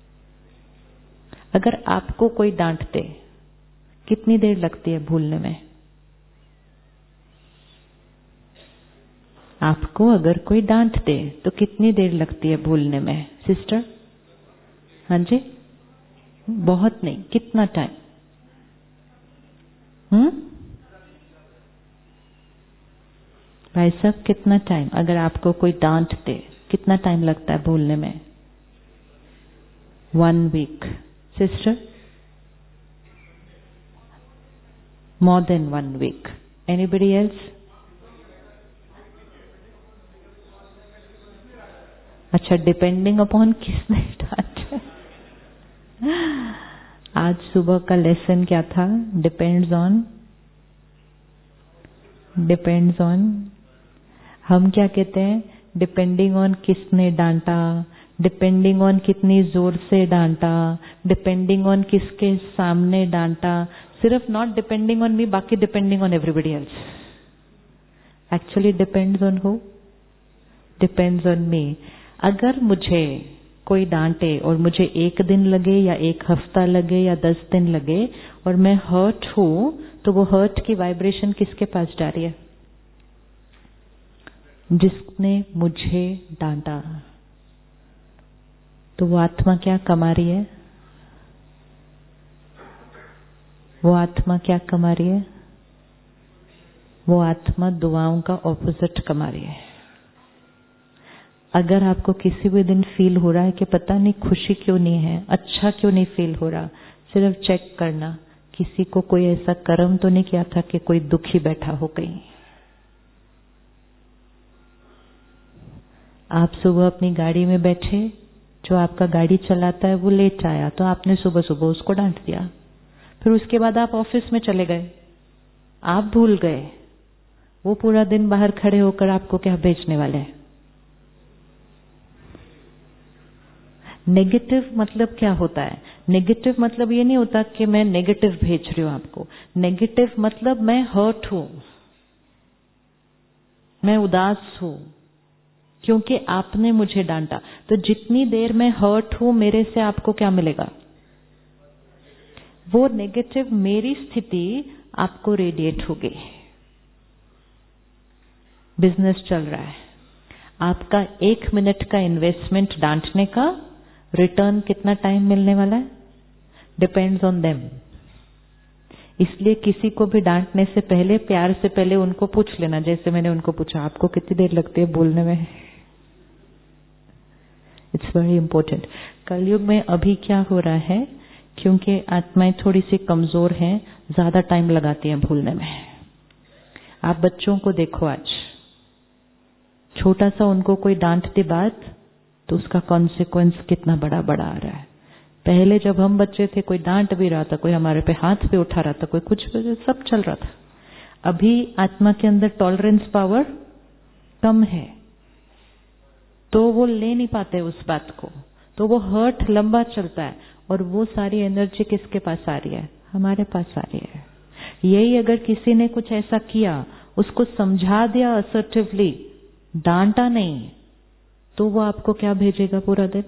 अगर आपको कोई डांटते, कितनी देर लगती है भूलने में? आपको अगर कोई डांट दे तो कितनी देर लगती है भूलने में सिस्टर? हाँ जी, बहुत नहीं, कितना टाइम? हम्म भाई साहब, कितना टाइम? अगर आपको कोई डांट दे कितना टाइम लगता है भूलने में? One week. Sister? More than one week. Anybody else? अच्छा, डिपेंडिंग अपॉन किसने डांटा। आज सुबह का लेसन क्या था? Depends on, depends on. हम क्या कहते हैं? डिपेंडिंग ऑन किसने डांटा, डिपेंडिंग ऑन कितनी जोर से डांटा, डिपेंडिंग ऑन किसके सामने डांटा। सिर्फ नॉट डिपेंडिंग ऑन मी, बाकी depending on everybody else. Actually depends on who? Depends on me. अगर मुझे कोई डांटे और मुझे एक दिन लगे या एक हफ्ता लगे या दस दिन लगे और मैं हर्ट हूं, तो वो हर्ट की वाइब्रेशन किसके पास जा रही है? जिसने मुझे डांटा। तो वो आत्मा क्या कमा रही है? वो आत्मा क्या कमा रही है? वो आत्मा दुआओं का ऑपोजिट कमा रही है। अगर आपको किसी भी दिन फील हो रहा है कि पता नहीं खुशी क्यों नहीं है, अच्छा क्यों नहीं फील हो रहा, सिर्फ चेक करना किसी को कोई ऐसा कर्म तो नहीं किया था कि कोई दुखी बैठा हो कहीं। आप सुबह अपनी गाड़ी में बैठे, जो आपका गाड़ी चलाता है वो लेट आया तो आपने सुबह सुबह उसको डांट दिया। फिर उसके बाद आप ऑफिस में चले गए, आप भूल गए, वो पूरा दिन बाहर खड़े होकर आपको क्या बेचने वाले हैं? नेगेटिव मतलब क्या होता है? नेगेटिव मतलब ये नहीं होता कि मैं नेगेटिव भेज रही हूं आपको। नेगेटिव मतलब मैं हर्ट हूं, मैं उदास हूं क्योंकि आपने मुझे डांटा। तो जितनी देर मैं हर्ट हूं, मेरे से आपको क्या मिलेगा? वो नेगेटिव मेरी स्थिति आपको रेडिएट होगी। बिजनेस चल रहा है, आपका एक मिनट का इन्वेस्टमेंट डांटने का, रिटर्न कितना टाइम मिलने वाला है? Depends on them. इसलिए किसी को भी डांटने से पहले प्यार से पहले उनको पूछ लेना, जैसे मैंने उनको पूछा आपको कितनी देर लगती है बोलने में। It's very important. कलयुग में अभी क्या हो रहा है, क्योंकि आत्माएं थोड़ी सी कमजोर हैं, ज्यादा टाइम लगाती हैं भूलने में। आप बच्चों को देखो, आज छोटा सा उनको कोई डांटती बात तो उसका कॉन्सिक्वेंस कितना बड़ा बड़ा आ रहा है। पहले जब हम बच्चे थे, कोई डांट भी रहा था, कोई हमारे पे हाथ पे उठा रहा था, कोई कुछ भी, सब चल रहा था। अभी आत्मा के अंदर टॉलरेंस पावर कम है, तो वो ले नहीं पाते उस बात को, तो वो हर्ट लंबा चलता है, और वो सारी एनर्जी किसके पास आ रही है? हमारे पास आ रही है। यही अगर किसी ने कुछ ऐसा किया, उसको समझा दिया असर्टिवली, डांटा नहीं, तो वो आपको क्या भेजेगा पूरा दिन?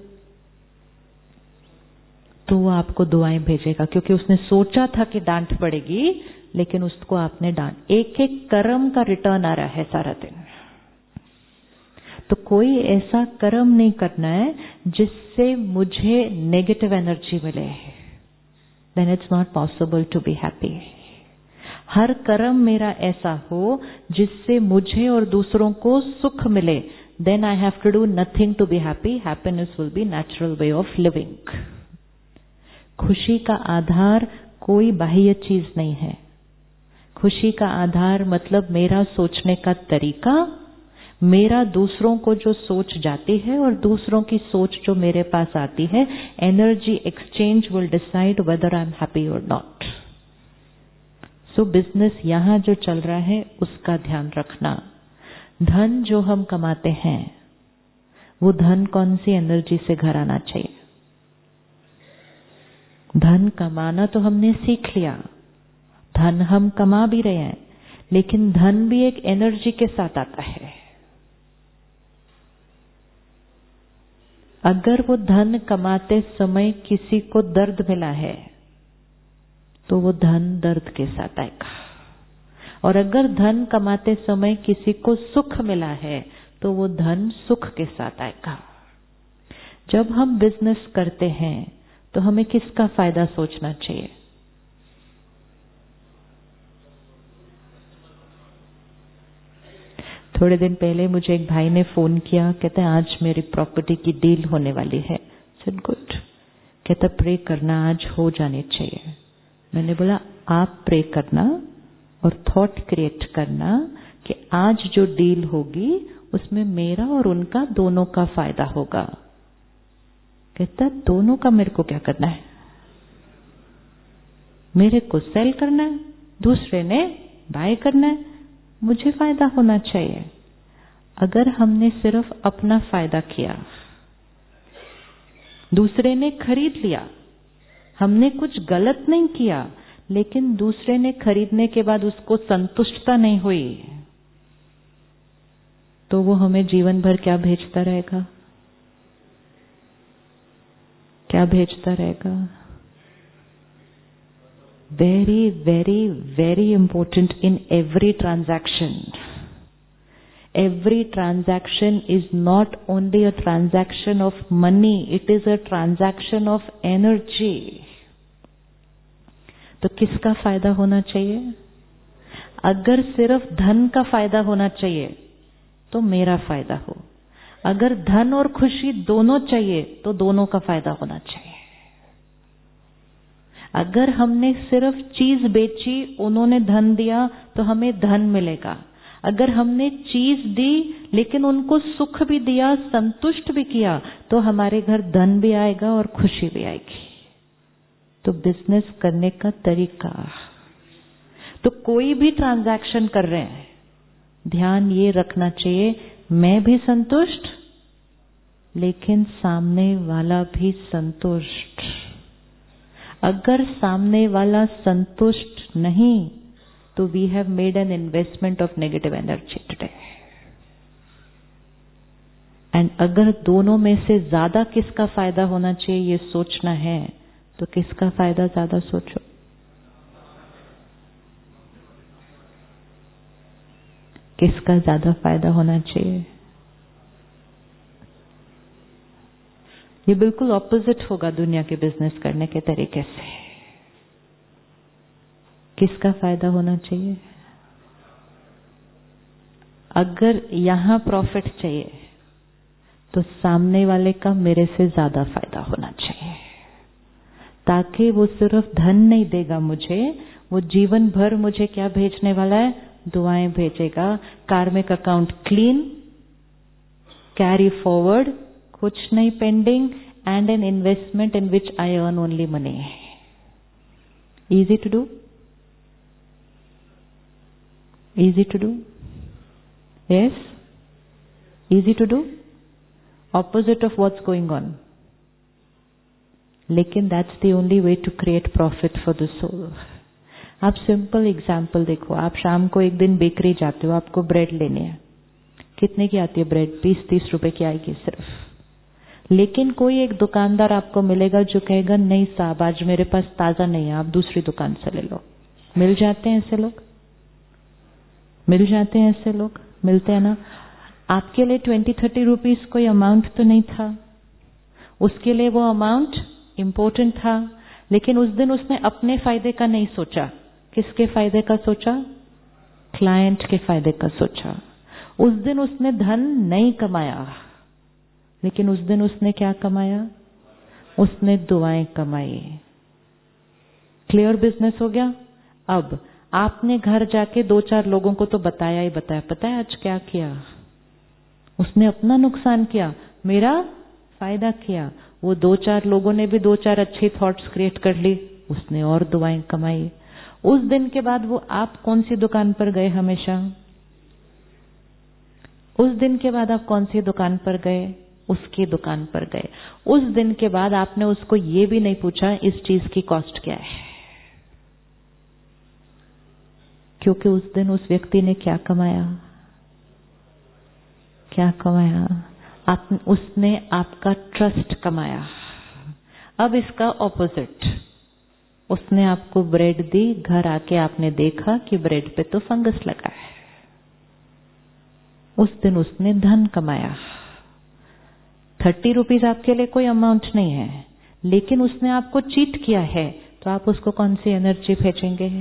तो वो आपको दुआएं भेजेगा, क्योंकि उसने सोचा था कि डांट पड़ेगी, लेकिन उसको आपने डांट। एक एक कर्म का रिटर्न आ रहा है सारा दिन। तो कोई ऐसा कर्म नहीं करना है जिससे मुझे नेगेटिव एनर्जी मिले, then it's not possible to be happy. हर कर्म मेरा ऐसा हो जिससे मुझे और दूसरों को सुख मिले, then I have to do nothing to be happy. Happiness will be natural way of living. खुशी का आधार कोई बाह्य चीज नहीं है। खुशी का आधार मतलब मेरा सोचने का तरीका, मेरा दूसरों को जो सोच जाती है और दूसरों की सोच जो मेरे पास आती है, energy exchange will decide whether I am happy और नॉट। सो बिजनेस यहां जो चल रहा है उसका ध्यान रखना। धन जो हम कमाते हैं, वो धन कौन सी एनर्जी से घर आना चाहिए? धन कमाना तो हमने सीख लिया, धन हम कमा भी रहे हैं, लेकिन धन भी एक एनर्जी के साथ आता है। अगर वो धन कमाते समय किसी को दर्द मिला है, तो वो धन दर्द के साथ आएगा। और अगर धन कमाते समय किसी को सुख मिला है, तो वो धन सुख के साथ आएगा। जब हम बिजनेस करते हैं तो हमें किसका फायदा सोचना चाहिए? थोड़े दिन पहले मुझे एक भाई ने फोन किया, कहते हैं आज मेरी प्रॉपर्टी की डील होने वाली है। Said good. कहता प्रे करना आज हो जानी चाहिए। मैंने बोला आप प्रे करना और थॉट क्रिएट करना कि आज जो डील होगी उसमें मेरा और उनका दोनों का फायदा होगा। कहता दोनों का मेरे को क्या करना है? मेरे को सेल करना है, दूसरे ने बाय करना है, मुझे फायदा होना चाहिए। अगर हमने सिर्फ अपना फायदा किया, दूसरे ने खरीद लिया, हमने कुछ गलत नहीं किया, लेकिन दूसरे ने खरीदने के बाद उसको संतुष्टता नहीं हुई, तो वो हमें जीवन भर क्या भेजता रहेगा? क्या भेजता रहेगा? Very very very important in every transaction. Every transaction is not only a transaction of money, it is a transaction of energy. तो किसका फायदा होना चाहिए? अगर सिर्फ धन का फायदा होना चाहिए तो मेरा फायदा हो, अगर धन और खुशी दोनों चाहिए तो दोनों का फायदा होना चाहिए। अगर हमने सिर्फ चीज बेची, उन्होंने धन दिया, तो हमें धन मिलेगा। अगर हमने चीज दी लेकिन उनको सुख भी दिया, संतुष्ट भी किया, तो हमारे घर धन भी आएगा और खुशी भी आएगी। तो बिजनेस करने का तरीका, तो कोई भी ट्रांजैक्शन कर रहे हैं, ध्यान ये रखना चाहिए मैं भी संतुष्ट, लेकिन सामने वाला भी संतुष्ट। अगर सामने वाला संतुष्ट नहीं, तो we have made an investment of negative energy today. And अगर दोनों में से ज्यादा किसका फायदा होना चाहिए ये सोचना है, तो किसका फायदा ज्यादा सोचो। किसका ज्यादा फायदा होना चाहिए? ये बिल्कुल ऑपोजिट होगा दुनिया के बिजनेस करने के तरीके से। किसका फायदा होना चाहिए? अगर यहां प्रॉफिट चाहिए तो सामने वाले का मेरे से ज्यादा फायदा होना चाहिए, ताकि वो सिर्फ धन नहीं देगा मुझे, वो जीवन भर मुझे क्या भेजने वाला है? दुआएं भेजेगा। कार्मिक अकाउंट क्लीन, कैरी फॉरवर्ड, कुछ नहीं pending, and an investment in which I earn only money. Easy to do? Easy to do? Yes? Easy to do? Opposite of what's going on. लेकिन that's the only way to create profit for the soul. आप simple example देखो, आप शाम को एक दिन bakery जाते हो, आपको ब्रेड लेनी है। कितने की आती है ब्रेड? बीस तीस रुपए की आएगी सिर्फ। लेकिन कोई एक दुकानदार आपको मिलेगा जो कहेगा नहीं साहब आज मेरे पास ताजा नहीं है, आप दूसरी दुकान से ले लो। मिल जाते हैं ऐसे लोग? मिल जाते हैं ऐसे लोग? मिलते हैं ना। आपके लिए ट्वेंटी थर्टी रुपीज कोई अमाउंट तो नहीं था, उसके लिए वो अमाउंट इंपॉर्टेंट था, लेकिन उस दिन उसने अपने फायदे का नहीं सोचा। किसके फायदे का सोचा? क्लाइंट के फायदे का सोचा। उस दिन उसने धन नहीं कमाया, लेकिन उस दिन उसने क्या कमाया? उसने दुआएं कमाई। क्लियर बिजनेस हो गया। अब आपने घर जाके दो चार लोगों को तो बताया ही बताया, पता है आज क्या किया? उसने अपना नुकसान किया, मेरा फायदा किया। वो दो चार लोगों ने भी दो चार अच्छी थॉट्स क्रिएट कर ली, उसने और दुआएं कमाई। उस दिन के बाद वो आप कौन सी दुकान पर गए? हमेशा उस दिन के बाद आप कौन सी दुकान पर गए? उसकी दुकान पर गए। उस दिन के बाद आपने उसको ये भी नहीं पूछा इस चीज की कॉस्ट क्या है, क्योंकि उस दिन उस व्यक्ति ने क्या कमाया? क्या कमाया? आप, उसने आपका ट्रस्ट कमाया। अब इसका ऑपोजिट, उसने आपको ब्रेड दी, घर आके आपने देखा कि ब्रेड पे तो फंगस लगा है। उस दिन उसने धन कमाया। थर्टी रुपीज आपके लिए कोई अमाउंट नहीं है, लेकिन उसने आपको चीट किया है, तो आप उसको कौन सी एनर्जी भेजेंगे?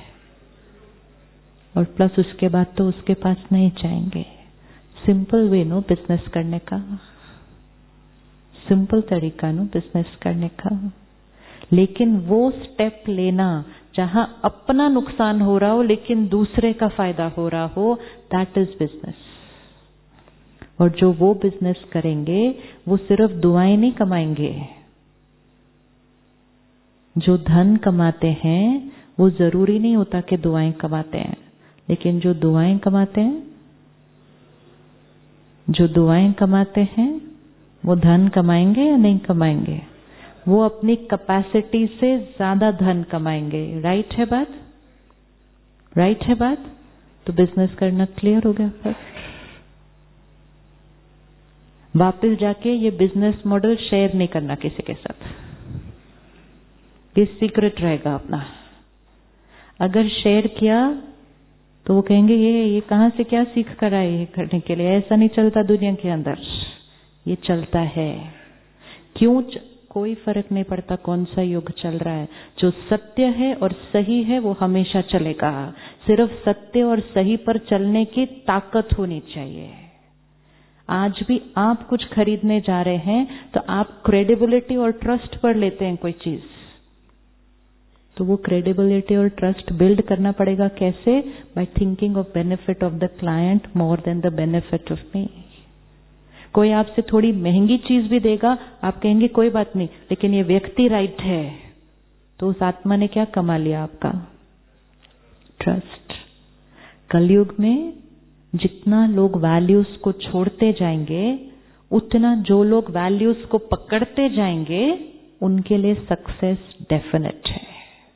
और प्लस उसके बाद तो उसके पास नहीं जाएंगे। सिंपल वे नो बिजनेस करने का, सिंपल तरीका नो बिजनेस करने का। लेकिन वो स्टेप लेना जहां अपना नुकसान हो रहा हो लेकिन दूसरे का फायदा हो रहा हो, दैट इज बिजनेस। और जो वो बिजनेस करेंगे वो सिर्फ दुआएं नहीं कमाएंगे। जो धन कमाते हैं वो जरूरी नहीं होता कि दुआएं कमाते हैं, लेकिन जो दुआएं कमाते हैं, जो दुआएं कमाते हैं वो धन कमाएंगे या नहीं कमाएंगे? वो अपनी कैपेसिटी से ज्यादा धन कमाएंगे। राइट है बात? राइट है बात? तो बिजनेस करना क्लियर हो गया। फर्स्ट वापस जाके ये बिजनेस मॉडल शेयर नहीं करना किसी के साथ, ये सीक्रेट रहेगा अपना। अगर शेयर किया तो वो कहेंगे ये ये कहां से क्या सीख कर आए ये करने के लिए। ऐसा नहीं चलता दुनिया के अंदर, ये चलता है। क्यों? कोई फर्क नहीं पड़ता कौन सा युग चल रहा है, जो सत्य है और सही है वो हमेशा चलेगा। सिर्फ सत्य और सही पर चलने की ताकत होनी चाहिए। आज भी आप कुछ खरीदने जा रहे हैं तो आप क्रेडिबिलिटी और ट्रस्ट पर लेते हैं कोई चीज, तो वो क्रेडिबिलिटी और ट्रस्ट बिल्ड करना पड़ेगा। कैसे? By thinking of benefit of the client more than the benefit of me. कोई आपसे थोड़ी महंगी चीज भी देगा, आप कहेंगे कोई बात नहीं, लेकिन ये व्यक्ति राइट है, तो उस आत्मा ने क्या कमा लिया? आपका ट्रस्ट। कलयुग में जितना लोग वैल्यूज को छोड़ते जाएंगे, उतना जो लोग वैल्यूज को पकड़ते जाएंगे उनके लिए सक्सेस डेफिनेट है।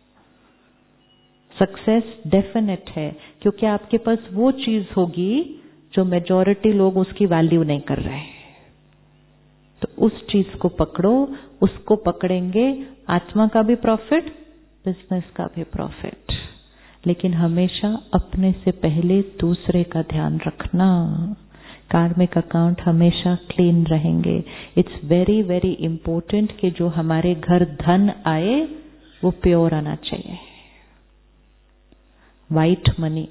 सक्सेस डेफिनेट है, क्योंकि आपके पास वो चीज होगी जो मेजॉरिटी लोग उसकी वैल्यू नहीं कर रहे। तो उस चीज को पकड़ो, उसको पकड़ेंगे, आत्मा का भी प्रॉफिट, बिजनेस का भी प्रॉफिट। लेकिन हमेशा अपने से पहले दूसरे का ध्यान रखना। कार्मिक अकाउंट हमेशा क्लीन रहेंगे। इट्स वेरी वेरी इंपॉर्टेंट कि जो हमारे घर धन आए वो प्योर आना चाहिए। वाइट मनी,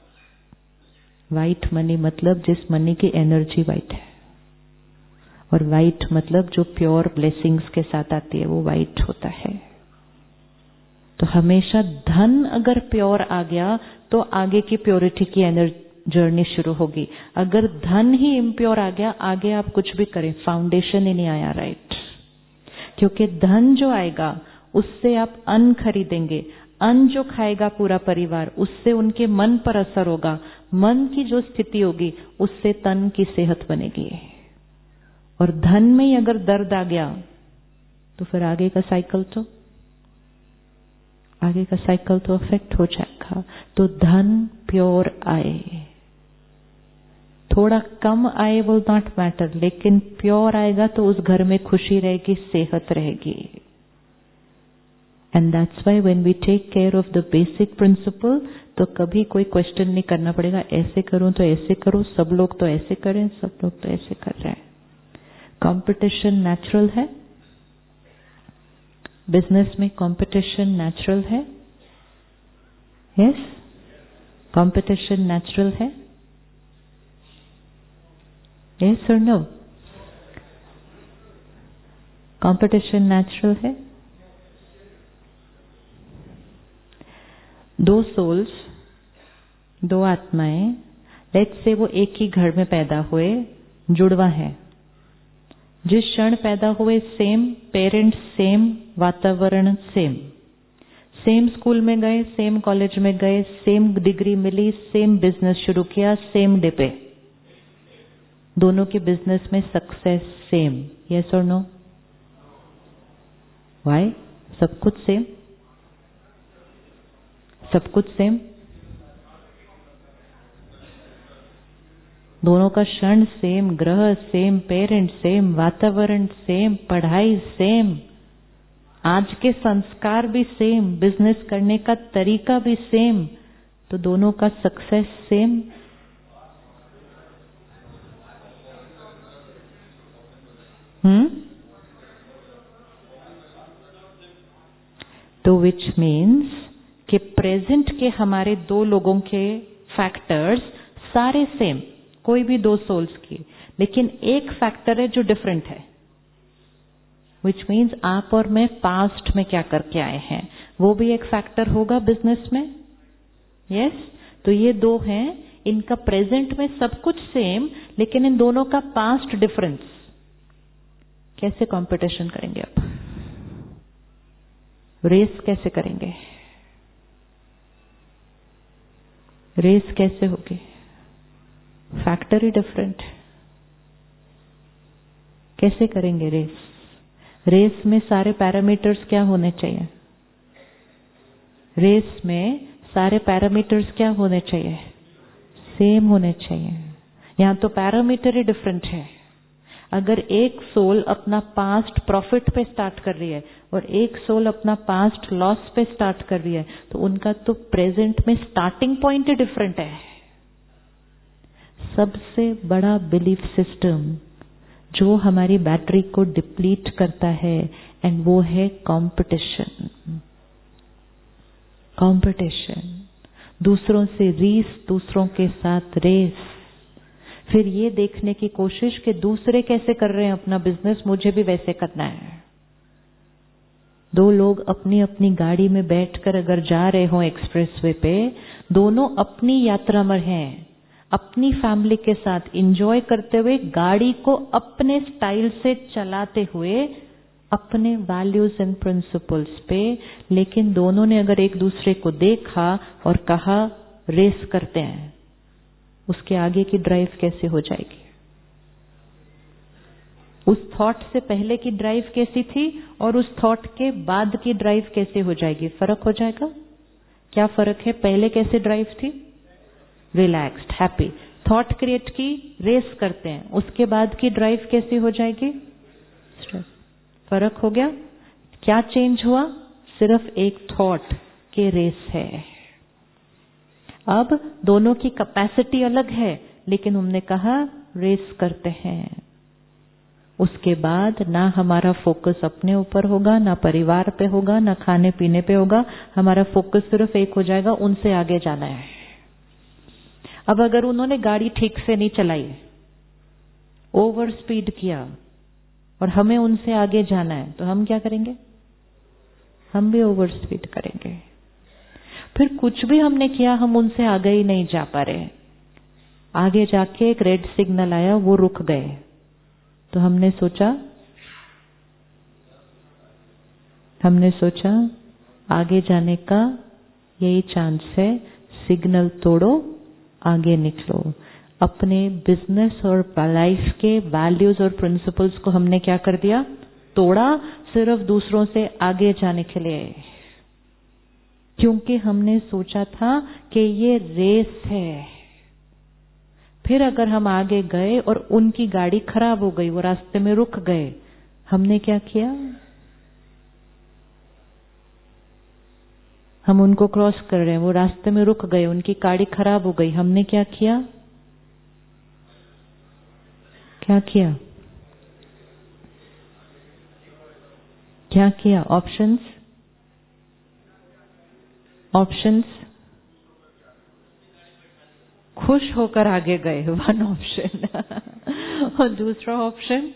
वाइट मनी मतलब जिस मनी की एनर्जी वाइट है, और वाइट मतलब जो प्योर ब्लेसिंग्स के साथ आती है वो वाइट होता है। तो हमेशा धन अगर प्योर आ गया तो आगे की प्योरिटी की एनर्जी जर्नी शुरू होगी। अगर धन ही इम्प्योर आ गया, आगे आप कुछ भी करें, फाउंडेशन ही नहीं आया राइट। क्योंकि धन जो आएगा उससे आप अन्न खरीदेंगे, अन्न जो खाएगा पूरा परिवार उससे उनके मन पर असर होगा, मन की जो स्थिति होगी उससे तन की सेहत बनेगी। और धन में ही अगर दर्द आ गया तो फिर आगे का साइकिल तो आगे का साइकिल तो अफेक्ट हो जाएगा। तो धन प्योर आए, थोड़ा कम आए विल नॉट मैटर, लेकिन प्योर आएगा तो उस घर में खुशी रहेगी, सेहत रहेगी। And that's why when we take care of the basic principle तो कभी कोई क्वेश्चन नहीं करना पड़ेगा, ऐसे करूं तो ऐसे करूं, सब लोग तो ऐसे करें, सब लोग तो ऐसे कर रहे हैं। कंपटीशन नेचुरल है, बिजनेस में कंपटीशन नेचुरल है। यस, कंपटीशन नेचुरल है। यस और नो? कंपटीशन नेचुरल है। दो सोल्स, दो आत्माएं, लेट्स से वो एक ही घर में पैदा हुए, जुड़वा है। जिस क्षण पैदा हुए सेम पेरेंट्स, सेम वातावरण, सेम सेम स्कूल में गए, सेम कॉलेज में गए, सेम डिग्री मिली, सेम बिजनेस शुरू किया, सेम डे पे, दोनों के बिजनेस में सक्सेस सेम। यस और नो? व्हाई? सब कुछ सेम, सब कुछ सेम, दोनों का क्षण सेम, ग्रह सेम, पेरेंट सेम, वातावरण सेम, पढ़ाई सेम, आज के संस्कार भी सेम, बिजनेस करने का तरीका भी सेम, तो दोनों का सक्सेस सेम। हम्म तो विच मीन्स कि प्रेजेंट के हमारे दो लोगों के फैक्टर्स सारे सेम, कोई भी दो सोल्स की, लेकिन एक फैक्टर है जो डिफरेंट है, विच मीन्स आप और मैं पास्ट में क्या करके आए हैं वो भी एक फैक्टर होगा बिजनेस में। Yes yes? तो ये दो हैं, इनका प्रेजेंट में सब कुछ सेम, लेकिन इन दोनों का पास्ट डिफरेंस। कैसे कंपटीशन करेंगे आप? रेस कैसे करेंगे? रेस कैसे होगी? फैक्टर ही डिफरेंट। कैसे करेंगे रेस? रेस में सारे पैरामीटर्स क्या होने चाहिए? रेस में सारे पैरामीटर्स क्या होने चाहिए? सेम होने चाहिए। यहां तो पैरामीटर ही डिफरेंट है। अगर एक सोल अपना पास्ट प्रॉफिट पे स्टार्ट कर रही है और एक सोल अपना पास्ट लॉस पे स्टार्ट कर रही है, तो उनका तो प्रेजेंट में स्टार्टिंग पॉइंट ही डिफरेंट है। सबसे बड़ा बिलीफ सिस्टम जो हमारी बैटरी को डिप्लीट करता है, एंड वो है कंपटीशन। कंपटीशन, दूसरों से रीस, दूसरों के साथ रेस, फिर ये देखने की कोशिश कि दूसरे कैसे कर रहे हैं अपना बिजनेस, मुझे भी वैसे करना है। दो लोग अपनी अपनी गाड़ी में बैठकर अगर जा रहे हो एक्सप्रेसवे पे, दोनों अपनी यात्रा में हैं, अपनी फैमिली के साथ एंजॉय करते हुए, गाड़ी को अपने स्टाइल से चलाते हुए, अपने वैल्यूज एंड प्रिंसिपल्स पे, लेकिन दोनों ने अगर एक दूसरे को देखा और कहा रेस करते हैं, उसके आगे की ड्राइव कैसे हो जाएगी? उस थॉट से पहले की ड्राइव कैसी थी और उस थॉट के बाद की ड्राइव कैसे हो जाएगी? फर्क हो जाएगा। क्या फर्क है? पहले कैसे ड्राइव थी? रिलैक्स्ड, हैप्पी, थॉट क्रिएट की, रेस करते हैं, उसके बाद की ड्राइव कैसी हो जाएगी? स्ट्रेस। फर्क हो गया। क्या चेंज हुआ? सिर्फ एक थॉट के रेस है। अब दोनों की कैपेसिटी अलग है, लेकिन हमने कहा रेस करते हैं। उसके बाद ना हमारा फोकस अपने ऊपर होगा, ना परिवार पे होगा, ना खाने पीने पे होगा। हमारा फोकस सिर्फ एक हो जाएगा, उनसे आगे जाना है। अब अगर उन्होंने गाड़ी ठीक से नहीं चलाई, ओवर स्पीड किया और हमें उनसे आगे जाना है, तो हम क्या करेंगे? हम भी ओवर स्पीड करेंगे। फिर कुछ भी हमने किया, हम उनसे आगे ही नहीं जा पा रहे। आगे जाके एक रेड सिग्नल आया, वो रुक गए, तो हमने सोचा हमने सोचा आगे जाने का यही चांस है, सिग्नल तोड़ो, आगे निकलो। अपने बिजनेस और लाइफ के वैल्यूज और प्रिंसिपल्स को हमने क्या कर दिया? तोड़ा, सिर्फ दूसरों से आगे जाने के लिए, क्योंकि हमने सोचा था कि ये रेस है। फिर अगर हम आगे गए और उनकी गाड़ी खराब हो गई, वो रास्ते में रुक गए, हमने क्या किया? हम उनको क्रॉस कर रहे हैं, वो रास्ते में रुक गए, उनकी गाड़ी खराब हो गई, हमने क्या किया? क्या किया? क्या किया? ऑप्शंस ऑप्शंस खुश होकर आगे गए, वन ऑप्शन। और दूसरा ऑप्शन,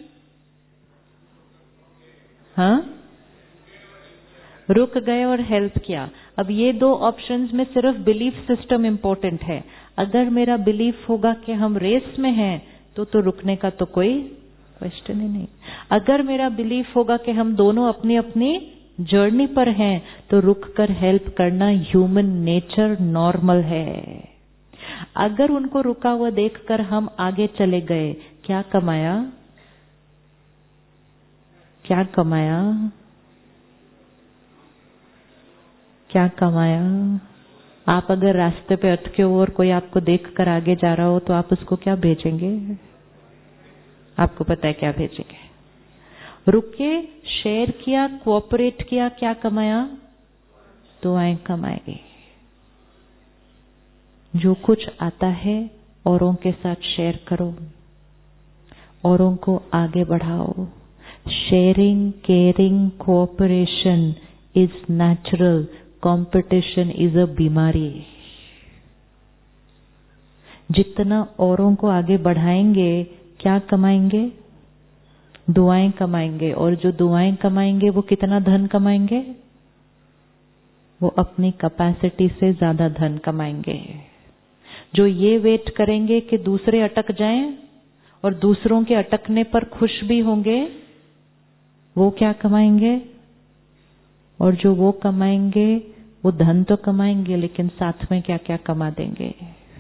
हाँ, रुक गए और हेल्प किया। अब ये दो ऑप्शंस में सिर्फ बिलीफ सिस्टम इंपॉर्टेंट है। अगर मेरा बिलीफ होगा कि हम रेस में हैं, तो तो रुकने का तो कोई क्वेश्चन ही नहीं। अगर मेरा बिलीफ होगा कि हम दोनों अपनी अपनी जर्नी पर हैं, तो रुककर हेल्प करना ह्यूमन नेचर, नॉर्मल है। अगर उनको रुका हुआ देखकर हम आगे चले गए, क्या कमाया? क्या कमाया? क्या कमाया? आप अगर रास्ते पे अटके हो और कोई आपको देखकर आगे जा रहा हो, तो आप उसको क्या भेजेंगे? आपको पता है क्या भेजेंगे? रुके, शेयर किया, कोऑपरेट किया, क्या कमाया? दुआएं कमाएंगे। जो कुछ आता है औरों के साथ शेयर करो, औरों को आगे बढ़ाओ। Sharing, caring, cooperation is natural, competition is a बीमारी। जितना औरों को आगे बढ़ाएंगे, क्या कमाएंगे? दुआएं कमाएंगे। और जो दुआएं कमाएंगे, वो कितना धन कमाएंगे? वो अपनी कैपेसिटी से ज्यादा धन कमाएंगे। जो ये वेट करेंगे कि दूसरे अटक जाएं और दूसरों के अटकने पर खुश भी होंगे, वो क्या कमाएंगे? और जो वो कमाएंगे, वो धन तो कमाएंगे, लेकिन साथ में क्या क्या कमा देंगे?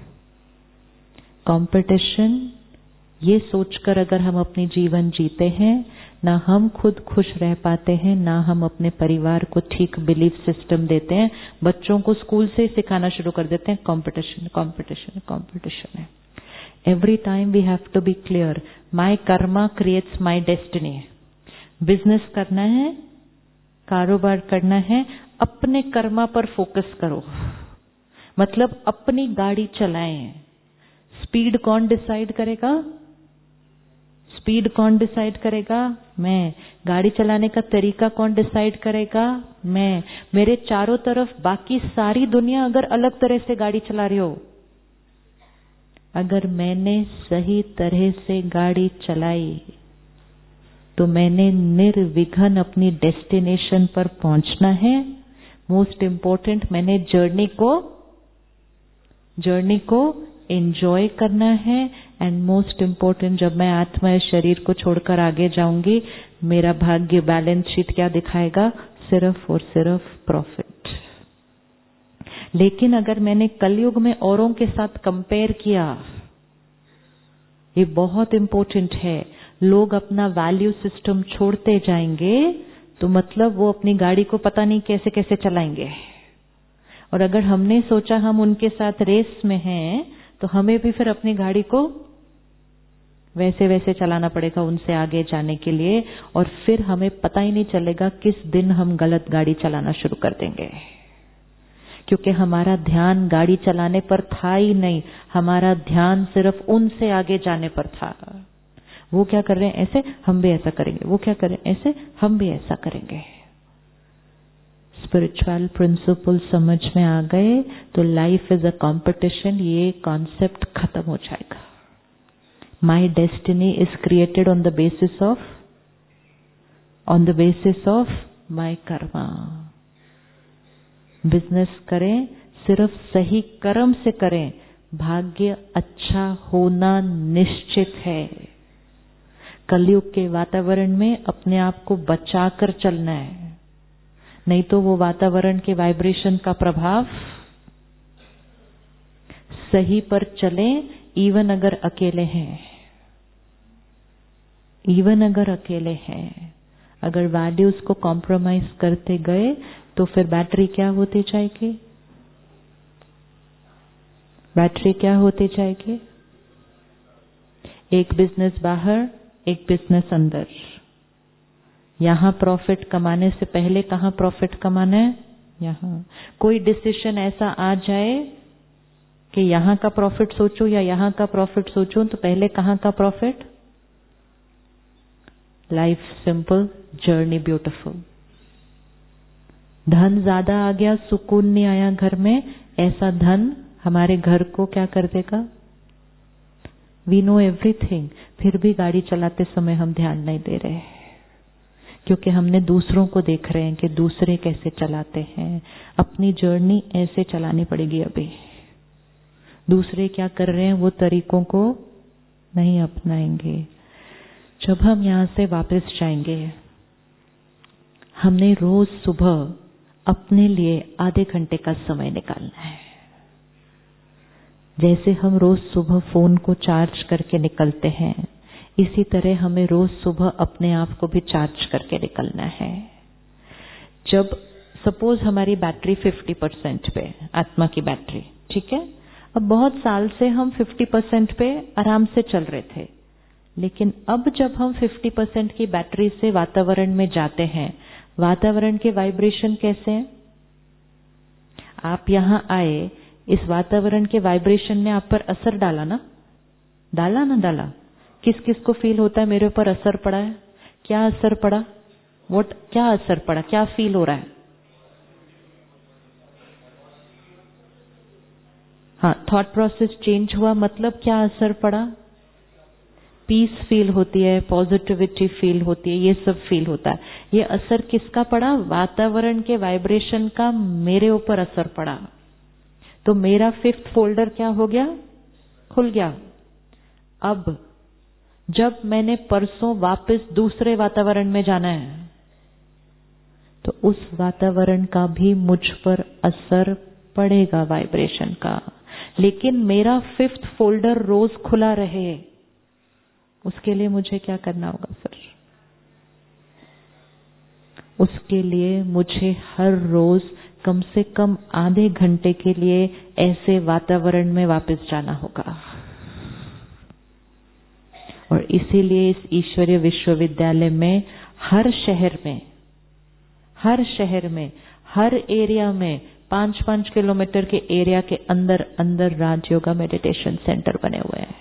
कंपटीशन। ये सोचकर अगर हम अपनी जीवन जीते हैं, ना हम खुद खुश रह पाते हैं, ना हम अपने परिवार को ठीक बिलीफ सिस्टम देते हैं। बच्चों को स्कूल से सिखाना शुरू कर देते हैं, कंपटीशन कंपटीशन कंपटीशन है। Every time we have to be clear, my karma creates my destiny. Business करना है, कारोबार करना है, अपने कर्मा पर फोकस करो। मतलब अपनी गाड़ी चलाएं। स्पीड कौन डिसाइड करेगा? स्पीड कौन डिसाइड करेगा? मैं। गाड़ी चलाने का तरीका कौन डिसाइड करेगा? मैं। मेरे चारों तरफ बाकी सारी दुनिया अगर अलग तरह से गाड़ी चला रही हो, अगर मैंने सही तरह से गाड़ी चलाई, तो मैंने निर्विघ्न अपनी डेस्टिनेशन पर पहुंचना है। मोस्ट इंपॉर्टेंट, मैंने जर्नी को जर्नी को एंजॉय करना है। एंड मोस्ट इंपॉर्टेंट, जब मैं आत्मा या शरीर को छोड़कर आगे जाऊंगी, मेरा भाग्य बैलेंस शीट क्या दिखाएगा? सिर्फ और सिर्फ प्रॉफिट। लेकिन अगर मैंने कलयुग में औरों के साथ कंपेयर किया, ये बहुत इंपॉर्टेंट है, लोग अपना वैल्यू सिस्टम छोड़ते जाएंगे, तो मतलब वो अपनी गाड़ी को पता नहीं कैसे कैसे चलाएंगे। और अगर हमने सोचा हम उनके साथ रेस में हैं, तो हमें भी फिर अपनी गाड़ी को वैसे वैसे चलाना पड़ेगा उनसे आगे जाने के लिए। और फिर हमें पता ही नहीं चलेगा किस दिन हम गलत गाड़ी चलाना शुरू कर देंगे, क्योंकि हमारा ध्यान गाड़ी चलाने पर था ही नहीं, हमारा ध्यान सिर्फ उनसे आगे जाने पर था। वो क्या कर रहे हैं ऐसे, हम भी ऐसा करेंगे, वो क्या कर रहे हैं ऐसे, हम भी ऐसा करेंगे। स्पिरिचुअल प्रिंसिपल समझ में आ गए तो लाइफ इज अ कंपटीशन, ये कॉन्सेप्ट खत्म हो जाएगा। My destiny is created on the basis of on the basis of my karma. Business करें, सिर्फ सही कर्म से करें, भाग्य अच्छा होना निश्चित है। कलयुग के वातावरण में अपने आप को बचाकर चलना है, नहीं तो वो वातावरण के वाइब्रेशन का प्रभाव, सही पर चलें इवन अगर अकेले हैं, इवन अगर अकेले हैं, अगर वैल्यूज को कॉम्प्रोमाइज करते गए तो फिर बैटरी क्या होती जाएगी, बैटरी क्या होती जाएगी, एक बिजनेस बाहर, एक बिजनेस अंदर। यहां प्रॉफिट कमाने से पहले कहां प्रॉफिट कमाना है, यहां। कोई डिसीजन ऐसा आ जाए कि यहां का प्रॉफिट सोचो या यहां का प्रॉफिट सोचो, तो पहले कहां का profit. Life simple, journey beautiful. धन ज्यादा आ गया, सुकून नहीं आया घर में, ऐसा धन हमारे घर को क्या कर देगा। वी नो एवरीथिंग, फिर भी गाड़ी चलाते समय हम ध्यान नहीं दे रहे, क्योंकि हमने दूसरों को देख रहे हैं कि दूसरे कैसे चलाते हैं। अपनी जर्नी ऐसे चलानी पड़ेगी। अभी दूसरे क्या कर रहे हैं वो तरीकों को नहीं अपनाएंगे। जब हम यहां से वापस जाएंगे, हमने रोज सुबह अपने लिए आधे घंटे का समय निकालना है। जैसे हम रोज सुबह फोन को चार्ज करके निकलते हैं, इसी तरह हमें रोज सुबह अपने आप को भी चार्ज करके निकलना है। जब सपोज हमारी बैटरी फिफ्टी परसेंट पे, आत्मा की बैटरी, ठीक है, अब बहुत साल से हम फिफ्टी परसेंट पे आराम से चल रहे थे, लेकिन अब जब हम फिफ्टी परसेंट की बैटरी से वातावरण में जाते हैं, वातावरण के वाइब्रेशन कैसे हैं। आप यहां आए, इस वातावरण के वाइब्रेशन ने आप पर असर डाला ना, डाला ना डाला। किस किस को फील होता है मेरे ऊपर असर पड़ा है, क्या असर पड़ा, व्हाट, क्या असर पड़ा, क्या फील हो रहा है। हाँ, थॉट प्रोसेस चेंज हुआ, मतलब क्या असर पड़ा, पीस फील होती है, पॉजिटिविटी फील होती है, ये सब फील होता है। ये असर किसका पड़ा, वातावरण के वाइब्रेशन का मेरे ऊपर असर पड़ा। तो मेरा फिफ्थ फोल्डर क्या हो गया, खुल गया। अब जब मैंने परसों वापस दूसरे वातावरण में जाना है, तो उस वातावरण का भी मुझ पर असर पड़ेगा वाइब्रेशन का, लेकिन मेरा फिफ्थ फोल्डर रोज खुला रहे, उसके लिए मुझे क्या करना होगा फिर। उसके लिए मुझे हर रोज कम से कम आधे घंटे के लिए ऐसे वातावरण में वापस जाना होगा। और इसीलिए इस ईश्वरीय विश्वविद्यालय में हर शहर में हर शहर में हर एरिया में पांच पांच किलोमीटर के एरिया के अंदर अंदर राजयोगा मेडिटेशन सेंटर बने हुए हैं।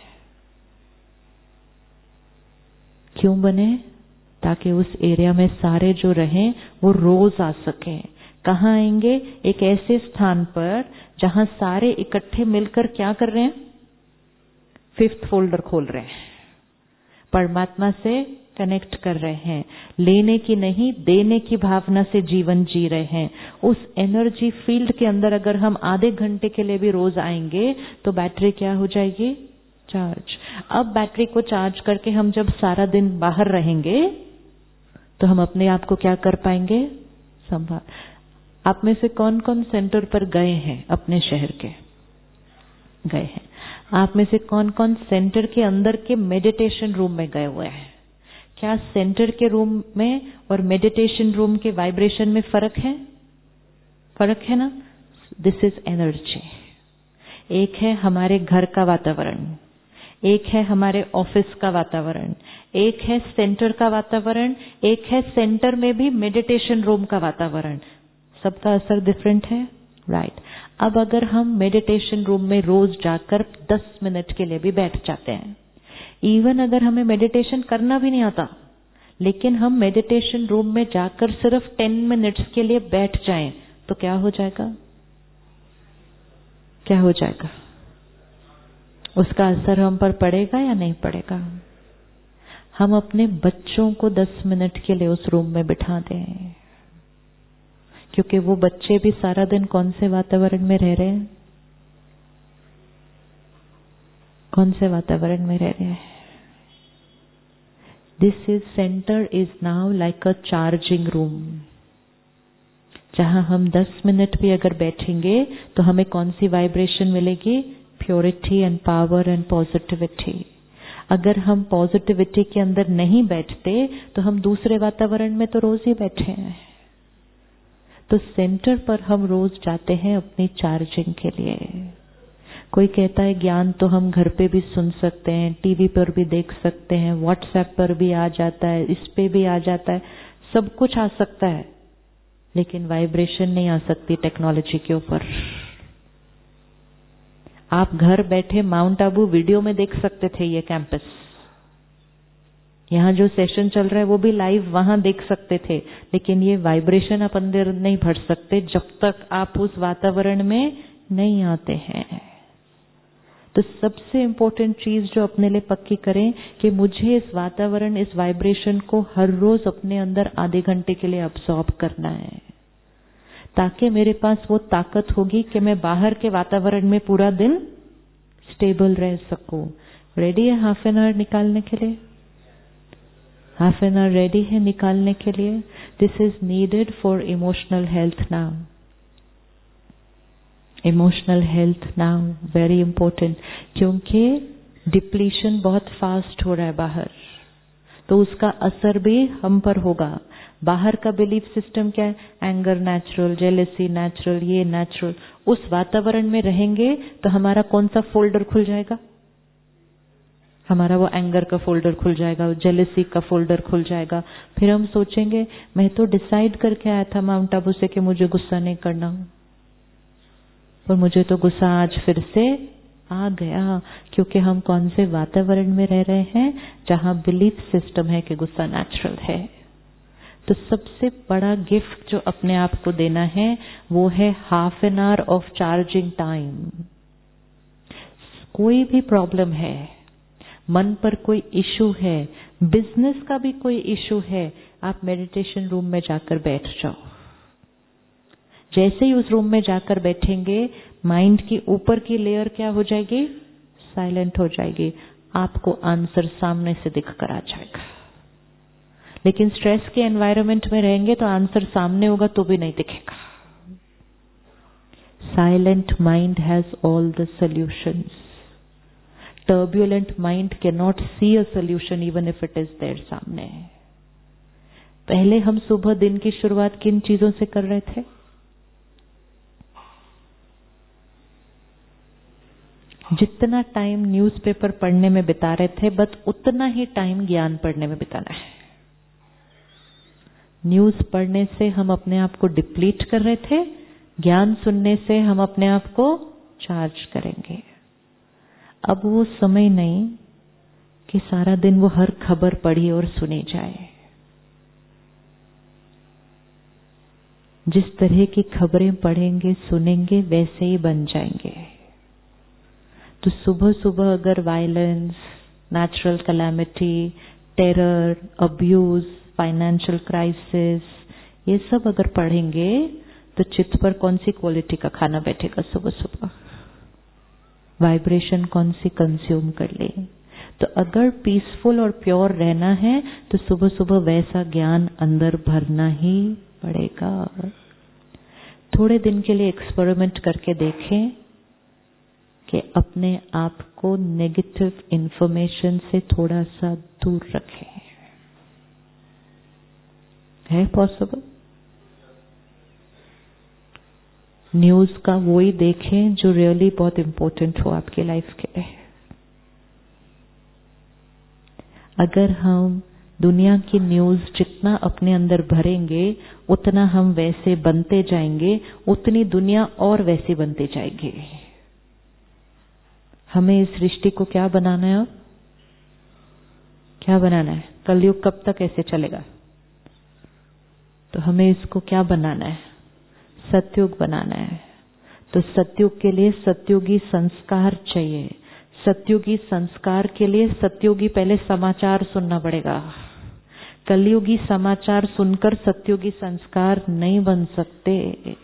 क्यों बने, ताकि उस एरिया में सारे जो रहें वो रोज आ सकें। कहाँ आएंगे, एक ऐसे स्थान पर जहां सारे इकट्ठे मिलकर क्या कर रहे हैं, फिफ्थ फोल्डर खोल रहे हैं, परमात्मा से कनेक्ट कर रहे हैं, लेने की नहीं देने की भावना से जीवन जी रहे हैं। उस एनर्जी फील्ड के अंदर अगर हम आधे घंटे के लिए भी रोज आएंगे तो बैटरी क्या हो जाएगी, चार्ज। अब बैटरी को चार्ज करके हम जब सारा दिन बाहर रहेंगे तो हम अपने आप को क्या कर पाएंगे, संभाल। आप में से कौन कौन सेंटर पर गए हैं, अपने शहर के गए हैं। आप में से कौन कौन सेंटर के अंदर के मेडिटेशन रूम में गए हुए हैं। क्या सेंटर के रूम में और मेडिटेशन रूम के वाइब्रेशन में फर्क है, फर्क है ना। This is energy. एक है हमारे घर का वातावरण, एक है हमारे ऑफिस का वातावरण, एक है सेंटर का वातावरण, एक है सेंटर में भी मेडिटेशन रूम का वातावरण। सबका असर डिफरेंट है, राइट right. अब अगर हम मेडिटेशन रूम में रोज जाकर दस मिनट के लिए भी बैठ जाते हैं, इवन अगर हमें मेडिटेशन करना भी नहीं आता, लेकिन हम मेडिटेशन रूम में जाकर सिर्फ टेन मिनट्स के लिए बैठ जाएं, तो क्या हो जाएगा? क्या हो जाएगा? उसका असर हम पर पड़ेगा या नहीं पड़ेगा? हम अपने बच्चों को दस मिनट के लिए उस रूम में बिठा दें, क्योंकि वो बच्चे भी सारा दिन कौन से वातावरण में रह रहे हैं? कौन से वातावरण में रह रहे हैं? This is centre is now like a charging room, जहां हम दस मिनट भी अगर बैठेंगे तो हमें कौन सी वाइब्रेशन मिलेगी? Purity and power and positivity. अगर हम पॉजिटिविटी के अंदर नहीं बैठते तो हम दूसरे वातावरण में तो रोज ही बैठे हैं। तो सेंटर पर हम रोज जाते हैं अपनी चार्जिंग के लिए। कोई कहता है ज्ञान तो हम घर पे भी सुन सकते हैं, टीवी पर भी देख सकते हैं, व्हाट्सएप पर भी आ जाता है, इस पे भी आ जाता है, सब कुछ आ सकता है, लेकिन वाइब्रेशन नहीं आ सकती टेक्नोलॉजी के ऊपर। आप घर बैठे माउंट आबू वीडियो में देख सकते थे ये कैंपस, यहाँ जो सेशन चल रहा है वो भी लाइव वहां देख सकते थे, लेकिन ये वाइब्रेशन आप अंदर नहीं भर सकते जब तक आप उस वातावरण में नहीं आते हैं। तो सबसे इम्पोर्टेंट चीज जो अपने लिए पक्की करें कि मुझे इस वातावरण, इस वाइब्रेशन को हर रोज अपने अंदर आधे घंटे के लिए अब्सॉर्ब करना है, ताकि मेरे पास वो ताकत होगी कि मैं बाहर के वातावरण में पूरा दिन स्टेबल रह सकूं। रेडी है हाफ एन आवर निकालने के लिए? हाफ एन आवर रेडी है निकालने के लिए? This is needed for emotional health now. Emotional health now very important, क्योंकि डिप्लीशन बहुत फास्ट हो रहा है बाहर, तो उसका असर भी हम पर होगा। बाहर का बिलीफ सिस्टम क्या है? एंगर नेचुरल, जेलेसी नेचुरल, ये नेचुरल। उस वातावरण में रहेंगे तो हमारा कौन सा फोल्डर खुल जाएगा? हमारा वो एंगर का फोल्डर खुल जाएगा, जेलेसी का फोल्डर खुल जाएगा। फिर हम सोचेंगे मैं तो डिसाइड करके आया था माउंट आबू से कि मुझे गुस्सा नहीं करना, पर मुझे तो गुस्सा आज फिर से आ गया, क्योंकि हम कौन से वातावरण में रह रहे हैं जहां बिलीफ सिस्टम है कि गुस्सा नेचुरल है। तो सबसे बड़ा गिफ्ट जो अपने आप को देना है वो है half an hour of charging time. कोई भी प्रॉब्लम है, मन पर कोई इशू है, बिजनेस का भी कोई इशू है, आप मेडिटेशन रूम में जाकर बैठ जाओ। जैसे ही उस रूम में जाकर बैठेंगे, माइंड की ऊपर की लेयर क्या हो जाएगी? साइलेंट हो जाएगी। आपको आंसर सामने से दिख कर आ जाएगा। लेकिन स्ट्रेस के एनवायरनमेंट में रहेंगे तो आंसर सामने होगा तो भी नहीं दिखेगा। Silent mind has all the solutions. Turbulent mind can not see a solution even if it is there सामने। पहले हम सुबह दिन की शुरुआत किन चीजों से कर रहे थे? जितना टाइम न्यूज़पेपर पढ़ने में बिता रहे थे, बस उतना ही टाइम ज्ञान पढ़ने में बिताना है। न्यूज़ पढ़ने से हम अपने आप को डिप्लीट कर रहे थे, ज्ञान सुनने से हम अपने आप को चार्ज करेंगे। अब वो समय नहीं कि सारा दिन वो हर खबर पढ़ी और सुनी जाए। जिस तरह की खबरें पढ़ेंगे, सुनेंगे, वैसे ही बन जाएंगे। तो सुबह सुबह अगर violence, natural calamity, terror, abuse, financial crisis, ये सब अगर पढ़ेंगे तो चित्त पर कौन सी क्वालिटी का खाना बैठेगा? सुबह सुबह वाइब्रेशन कौन सी कंज्यूम कर ले? तो अगर पीसफुल और प्योर रहना है तो सुबह सुबह वैसा ज्ञान अंदर भरना ही पड़ेगा। थोड़े दिन के लिए एक्सपेरिमेंट करके देखें कि अपने आप को नेगेटिव इंफॉर्मेशन से थोड़ा सा दूर रखें। है पॉसिबल? न्यूज का वो ही देखें जो रियली बहुत इंपॉर्टेंट हो आपकी लाइफ के लिए। अगर हम दुनिया की न्यूज जितना अपने अंदर भरेंगे, उतना हम वैसे बनते जाएंगे, उतनी दुनिया और वैसी बनती जाएगी। हमें इस सृष्टि को क्या बनाना है? अब क्या बनाना है? कलयुग कब तक ऐसे चलेगा? तो हमें इसको क्या बनाना है? सतयुग बनाना है। तो सतयुग के लिए सतयुगी संस्कार चाहिए। सतयुगी संस्कार के लिए सतयुगी पहले समाचार सुनना पड़ेगा। कलयुगी समाचार सुनकर सतयुगी संस्कार नहीं बन सकते,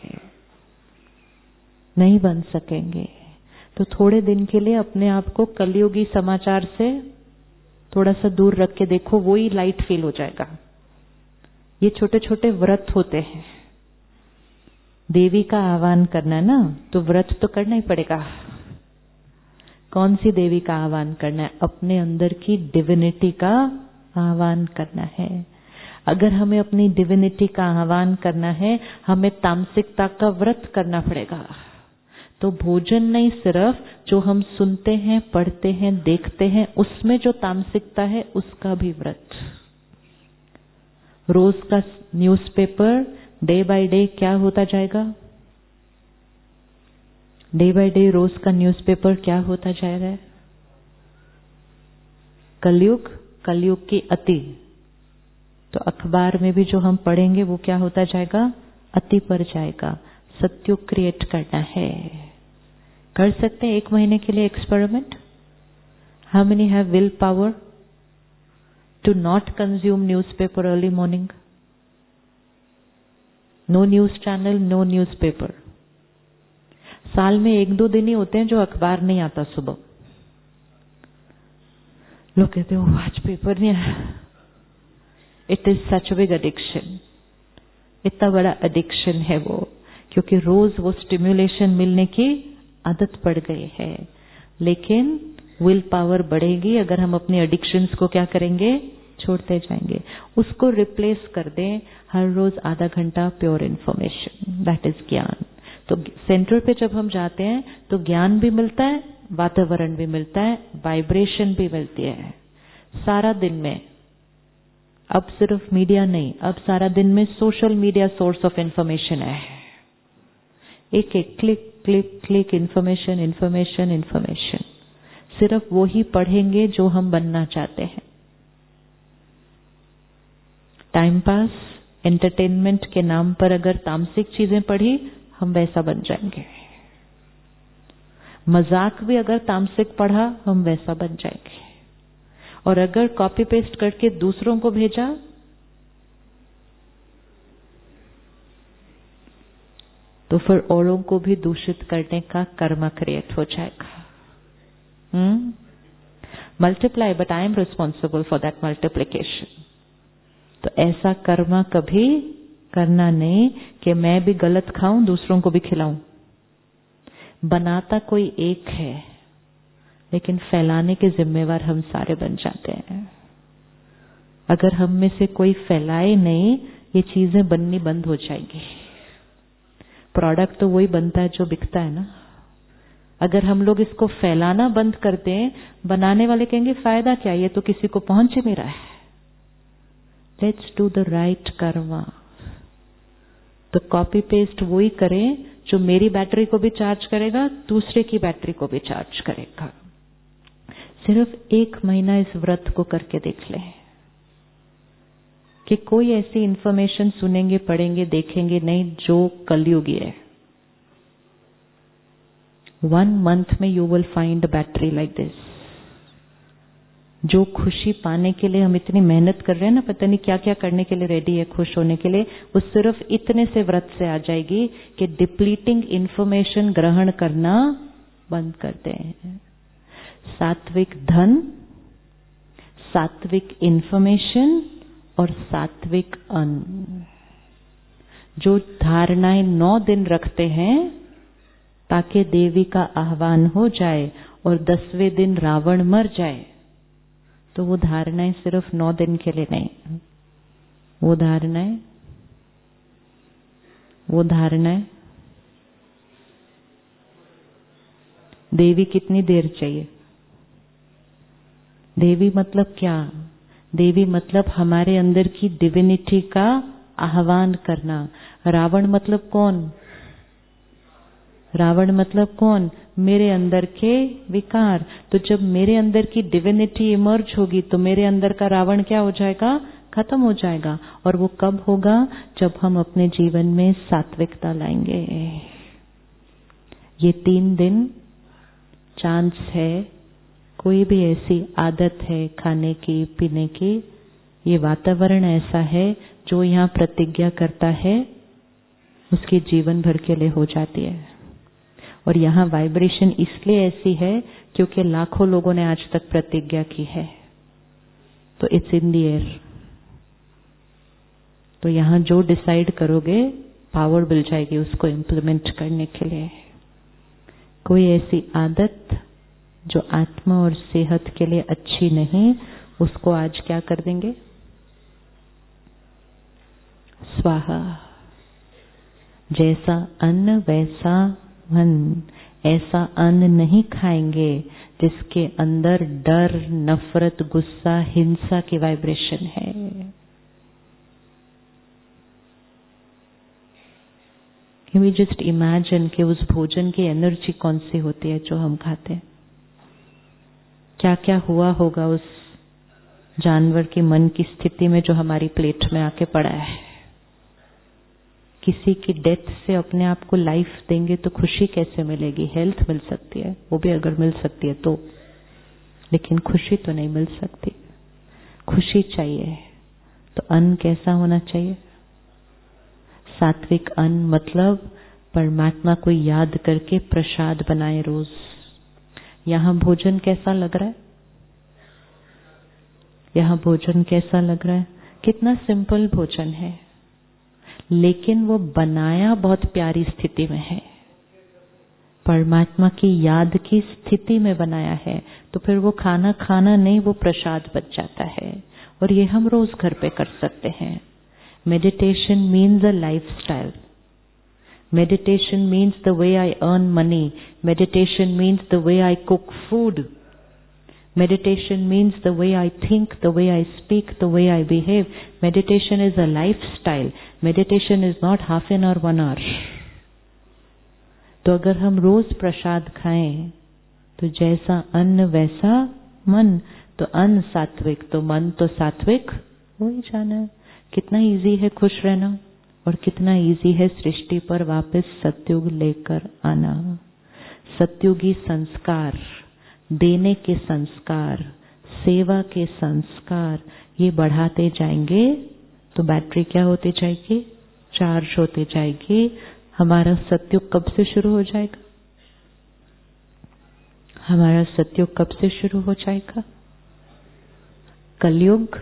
नहीं बन सकेंगे। तो थोड़े दिन के लिए अपने आप को कलयुगी समाचार से थोड़ा सा दूर रख के देखो, वो ही लाइट फील हो जाएगा। ये छोटे छोटे व्रत होते हैं। देवी का आह्वान करना है ना, तो व्रत तो करना ही पड़ेगा। कौन सी देवी का आह्वान करना है? अपने अंदर की डिविनिटी का आह्वान करना है। अगर हमें अपनी डिविनिटी का आह्वान करना है, हमें तामसिकता का व्रत करना पड़ेगा। तो भोजन नहीं, सिर्फ जो हम सुनते हैं, पढ़ते हैं, देखते हैं, उसमें जो तामसिकता है उसका भी व्रत। रोज का न्यूज़पेपर डे बाय डे क्या होता जाएगा? डे बाय डे रोज का न्यूज़पेपर क्या होता जाएगा? कलयुग, कलयुग की अति। तो अखबार में भी जो हम पढ़ेंगे वो क्या होता जाएगा? अति पर जाएगा। सत्युग क्रिएट करना है। कर सकते हैं एक महीने के लिए experiment? How many have will power to not consume newspaper early morning? No news channel, no newspaper. साल में एक दो दिन ही होते हैं जो अखबार नहीं आता सुबह। लोग कहते हो आज पेपर नहीं आया। It is such big addiction. इतना बड़ा एडिक्शन है वो, क्योंकि रोज वो स्टिम्युलेशन मिलने की आदत पड़ गई है। लेकिन विल पावर बढ़ेगी अगर हम अपने एडिक्शंस को क्या करेंगे? छोड़ते जाएंगे। उसको रिप्लेस कर दें हर रोज आधा घंटा प्योर इंफॉर्मेशन, दैट इज ज्ञान। तो सेंटर पे जब हम जाते हैं तो ज्ञान भी मिलता है, वातावरण भी मिलता है, वाइब्रेशन भी मिलती है। सारा दिन में अब सिर्फ मीडिया नहीं, अब सारा दिन में social media source of information है। एक एक click click click information information information. सिर्फ वो ही पढ़ेंगे जो हम बनना चाहते हैं। टाइम पास, एंटरटेनमेंट के नाम पर अगर तामसिक चीजें पढ़ी, हम वैसा बन जाएंगे। मजाक भी अगर तामसिक पढ़ा, हम वैसा बन जाएंगे। और अगर कॉपी पेस्ट करके दूसरों को भेजा, तो फिर औरों को भी दूषित करने का कर्म क्रिएट हो जाएगा। Hmm multiply, but I am responsible for that multiplication. तो ऐसा कर्म कभी करना नहीं कि मैं भी गलत खाऊं, दूसरों को भी खिलाऊं। बनाता कोई एक है, लेकिन फैलाने के जिम्मेवार हम सारे बन जाते हैं। अगर हम में से कोई फैलाए नहीं, ये चीजें बननी बंद हो जाएगी। प्रोडक्ट तो वही बनता है जो बिकता है ना। अगर हम लोग इसको फैलाना बंद कर दें, बनाने वाले कहेंगे फायदा क्या, ये तो किसी को पहुंच ही नहीं रहा है। Let's do the right karma. तो कॉपी पेस्ट वही करें जो मेरी बैटरी को भी चार्ज करेगा, दूसरे की बैटरी को भी चार्ज करेगा। सिर्फ एक महीना इस व्रत को करके देख लें कि कोई ऐसी इंफॉर्मेशन सुनेंगे, पढ़ेंगे, देखेंगे नहीं जो कलयुगी है। वन मंथ में you will find a battery like this. जो खुशी पाने के लिए हम इतनी मेहनत कर रहे हैं ना, पता नहीं क्या क्या करने के लिए रेडी है खुश होने के लिए, वो सिर्फ इतने से व्रत से आ जाएगी कि डिप्लीटिंग इंफॉर्मेशन ग्रहण करना बंद करते हैं। सात्विक धन, सात्विक इंफॉर्मेशन और सात्विक अन्न। जो धारणाएं नौ दिन रखते हैं ताकि देवी का आह्वान हो जाए और दसवें दिन रावण मर जाए, तो वो धारणाएं सिर्फ नौ दिन के लिए नहीं। वो धारणाएं वो धारणाएं देवी कितनी देर चाहिए? देवी मतलब क्या? देवी मतलब हमारे अंदर की डिविनिटी का आह्वान करना। रावण मतलब कौन? रावण मतलब कौन? मेरे अंदर के विकार। तो जब मेरे अंदर की डिविनिटी इमर्ज होगी तो मेरे अंदर का रावण क्या हो जाएगा? खत्म हो जाएगा। और वो कब होगा? जब हम अपने जीवन में सात्विकता लाएंगे। ये तीन दिन चांस है, कोई भी ऐसी आदत है खाने की पीने की, ये वातावरण ऐसा है जो यहाँ प्रतिज्ञा करता है उसके जीवन भर के लिए हो जाती है। और यहाँ वाइब्रेशन इसलिए ऐसी है क्योंकि लाखों लोगों ने आज तक प्रतिज्ञा की है, तो इट्स इन द एयर। तो यहाँ जो डिसाइड करोगे पावर मिल जाएगी उसको इम्प्लीमेंट करने के लिए। कोई ऐसी आदत जो आत्मा और सेहत के लिए अच्छी नहीं, उसको आज क्या कर देंगे? स्वाहा। जैसा अन्न वैसा मन। ऐसा अन्न नहीं खाएंगे जिसके अंदर डर, नफरत, गुस्सा, हिंसा की वाइब्रेशन है। Can we just imagine कि उस भोजन की एनर्जी कौन सी होती है जो हम खाते हैं? क्या क्या हुआ होगा उस जानवर के मन की स्थिति में जो हमारी प्लेट में आके पड़ा है। किसी की डेथ से अपने आप को लाइफ देंगे तो खुशी कैसे मिलेगी? हेल्थ मिल सकती है, वो भी अगर मिल सकती है तो, लेकिन खुशी तो नहीं मिल सकती। खुशी चाहिए तो अन्न कैसा होना चाहिए? सात्विक अन्न मतलब परमात्मा को याद करके प्रसाद बनाए रोज। यहाँ भोजन कैसा लग रहा है? यहाँ भोजन कैसा लग रहा है? कितना सिंपल भोजन है, लेकिन वो बनाया बहुत प्यारी स्थिति में है, परमात्मा की याद की स्थिति में बनाया है। तो फिर वो खाना खाना नहीं, वो प्रसाद बच जाता है। और ये हम रोज घर पे कर सकते हैं। Meditation means a lifestyle. Meditation means the way I earn money. Meditation means the way I cook food. Meditation means the way I think, the way I speak, the way I behave. Meditation is a lifestyle. Meditation is not half an hour, one hour. तो अगर हम रोज प्रसाद खाएं तो जैसा अन्न वैसा मन। तो अन्न सात्विक तो मन तो सात्विक हो ही जाना है। कितना इजी है खुश रहना, और कितना इजी है सृष्टि पर वापस सत्युग लेकर आना। सत्युगी संस्कार, देने के संस्कार, सेवा के संस्कार, ये बढ़ाते जाएंगे तो बैटरी क्या होती जाएगी? चार्ज होती जाएगी। हमारा सत्युग कब से शुरू हो जाएगा? हमारा सत्युग कब से शुरू हो जाएगा? कलयुग।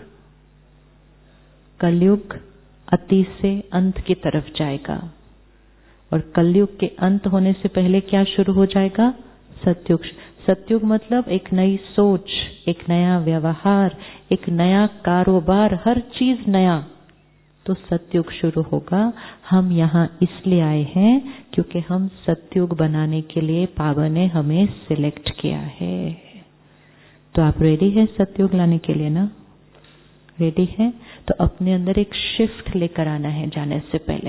कलयुग अति से अंत की तरफ जाएगा, और कलयुग के अंत होने से पहले क्या शुरू हो जाएगा? सत्युग। सत्युग मतलब एक नई सोच, एक नया व्यवहार, एक नया कारोबार, हर चीज नया। तो सत्युग शुरू होगा। हम यहाँ इसलिए आए हैं क्योंकि हम सत्युग बनाने के लिए पावन ने हमें सिलेक्ट किया है। तो आप रेडी हैं सत्युग लाने के लिए ना? रेडी है? तो अपने अंदर एक शिफ्ट लेकर आना है जाने से पहले।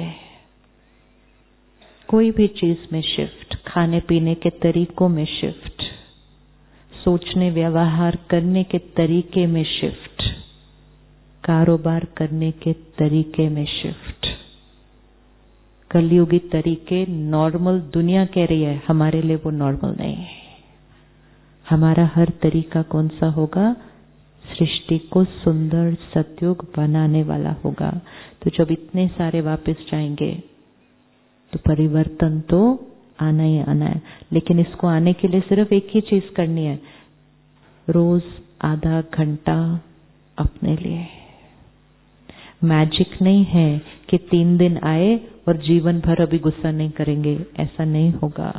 कोई भी चीज में शिफ्ट, खाने पीने के तरीकों में शिफ्ट, सोचने व्यवहार करने के तरीके में शिफ्ट, कारोबार करने के तरीके में शिफ्ट। कलयुगी तरीके नॉर्मल दुनिया कह रही है, हमारे लिए वो नॉर्मल नहीं है। हमारा हर तरीका कौन सा होगा? सृष्टि को सुंदर सत्युग बनाने वाला होगा। तो जब इतने सारे वापस जाएंगे तो परिवर्तन तो आना ही आना है। लेकिन इसको आने के लिए सिर्फ एक ही चीज करनी है, रोज आधा घंटा अपने लिए। मैजिक नहीं है कि तीन दिन आए और जीवन भर अभी गुस्सा नहीं करेंगे, ऐसा नहीं होगा,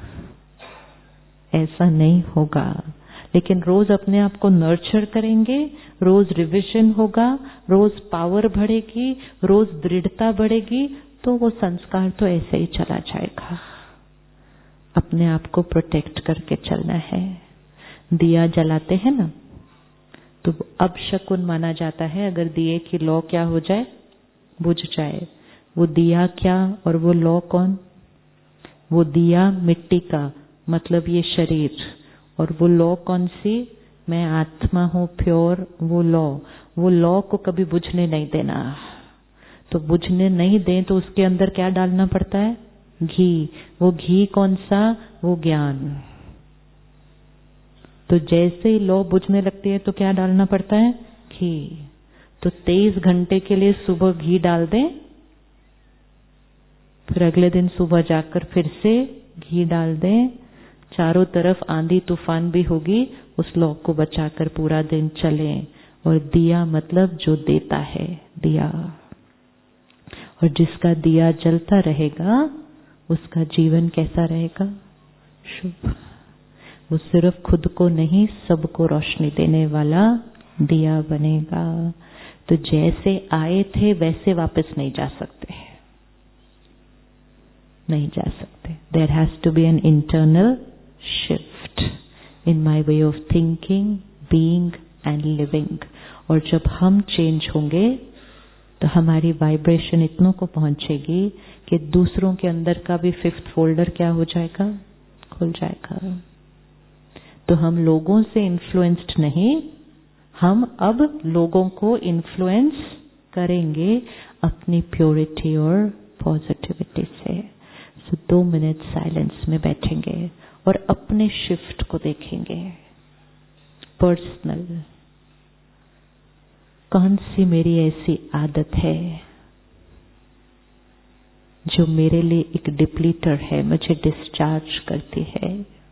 ऐसा नहीं होगा। लेकिन रोज अपने आप को नर्चर करेंगे, रोज रिविजन होगा, रोज पावर बढ़ेगी, रोज दृढ़ता बढ़ेगी, तो वो संस्कार तो ऐसे ही चला जाएगा। अपने आप को प्रोटेक्ट करके चलना है। दिया जलाते हैं ना, तो अब शकुन माना जाता है अगर दिए की लौ क्या हो जाए? बुझ जाए। वो दिया क्या और वो लौ कौन? वो दिया मिट्टी का, मतलब ये शरीर, और वो लौ कौन सी, मैं आत्मा हूँ प्योर, वो लौ, वो लौ को कभी बुझने नहीं देना। तो बुझने नहीं दें तो उसके अंदर क्या डालना पड़ता है, घी। वो घी कौन सा, वो ज्ञान। तो जैसे ही लौ बुझने लगती है तो क्या डालना पड़ता है, घी। तो तेईस घंटे के लिए सुबह घी डाल दें, फिर अगले दिन सुबह जाकर फिर से घी डाल दें, चारों तरफ आंधी तूफान भी होगी, उस लौ को बचाकर पूरा दिन चलें। और दिया मतलब जो देता है, दिया। और जिसका दिया जलता रहेगा उसका जीवन कैसा रहेगा, शुभ। वो सिर्फ खुद को नहीं, सबको रोशनी देने वाला दिया बनेगा। तो जैसे आए थे वैसे वापस नहीं जा सकते, नहीं जा सकते। There has to be an internal shift in my way of thinking, being and living. और जब हम चेंज होंगे तो हमारी वाइब्रेशन इतनों को पहुंचेगी कि दूसरों के अंदर का भी फिफ्थ फोल्डर क्या हो जाएगा, खुल जाएगा। तो हम लोगों से इन्फ्लुएंस्ड नहीं, हम अब लोगों को इन्फ्लुएंस करेंगे अपनी प्योरिटी और पॉजिटिविटी से। सो दो मिनट साइलेंस में बैठेंगे और अपने शिफ्ट को देखेंगे। पर्सनल, कौन सी मेरी ऐसी आदत है जो मेरे लिए एक डिप्लीटर है, मुझे डिस्चार्ज करती है।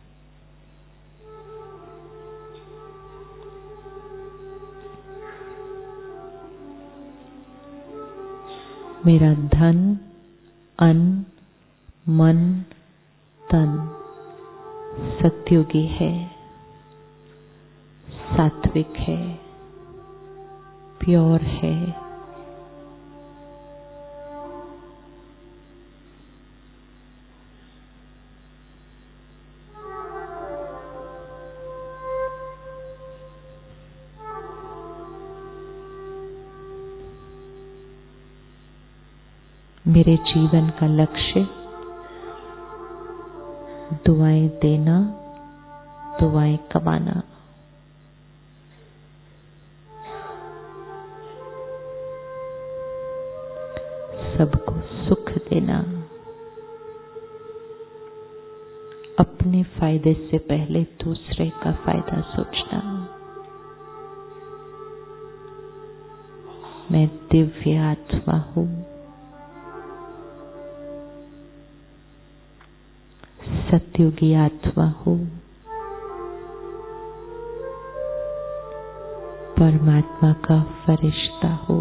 मेरा धन, अन्न, मन, तन सत्युगी है, सात्विक है, प्योर है। मेरे जीवन का लक्ष्य दुआएं देना, दुआएं कमाना। सबको सुख देना, अपने फायदे से पहले दूसरे का फायदा सोचना। मैं दिव्य आत्मा हूँ, सत्युगी आत्मा हूँ, परमात्मा का फरिश्ता हूँ।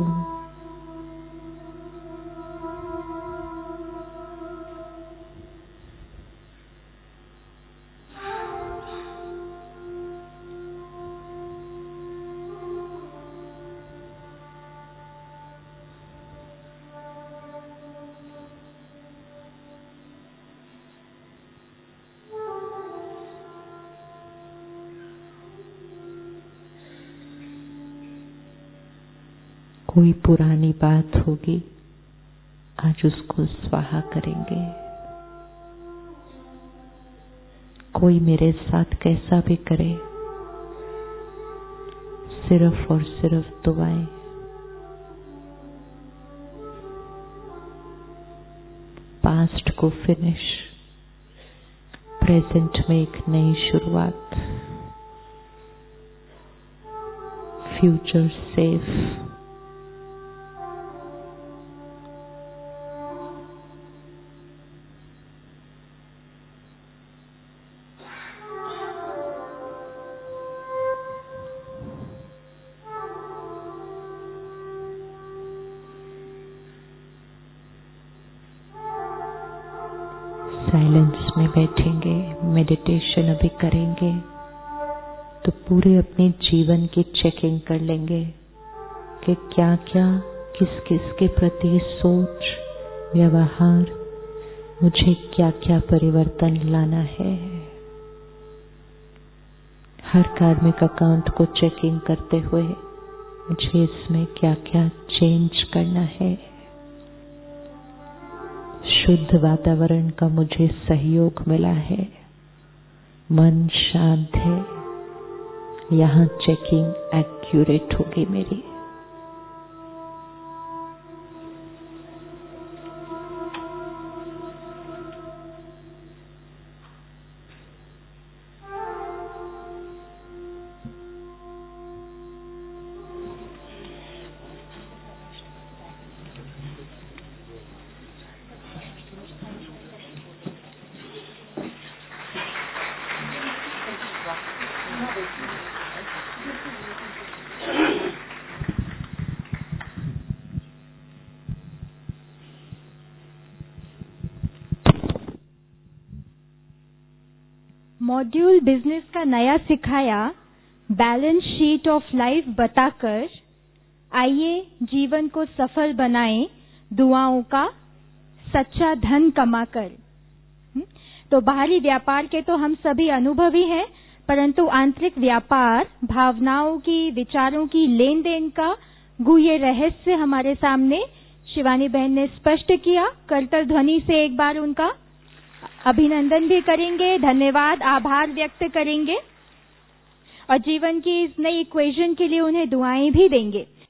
कोई पुरानी बात होगी, आज उसको स्वाहा करेंगे। कोई मेरे साथ कैसा भी करे, सिर्फ और सिर्फ दुआएं। पास्ट को फिनिश, प्रेजेंट में एक नई शुरुआत, फ्यूचर सेफ। साइलेंस में बैठेंगे, मेडिटेशन अभी करेंगे तो पूरे अपने जीवन की चेकिंग कर लेंगे कि क्या क्या, किस किस के प्रति सोच, व्यवहार, मुझे क्या क्या परिवर्तन लाना है। हर कार्मिक अकाउंट को चेकिंग करते हुए मुझे इसमें क्या क्या चेंज करना है। शुद्ध वातावरण का मुझे सहयोग मिला है, मन शांत है, यहाँ चेकिंग एक्यूरेट होगी मेरी। मॉड्यूल बिजनेस का नया सिखाया बैलेंस शीट ऑफ लाइफ बताकर आइए जीवन को सफल बनाएं दुआओं का सच्चा धन कमाकर। तो बाहरी व्यापार के तो हम सभी अनुभवी हैं, परंतु आंतरिक व्यापार भावनाओं की, विचारों की लेन देन का गुह्य रहस्य हमारे सामने शिवानी बहन ने स्पष्ट किया। करतल ध्वनि से एक बार उनका अभिनंदन भी करेंगे, धन्यवाद, आभार व्यक्त करेंगे और जीवन की इस नई इक्वेशन के लिए उन्हें दुआएं भी देंगे।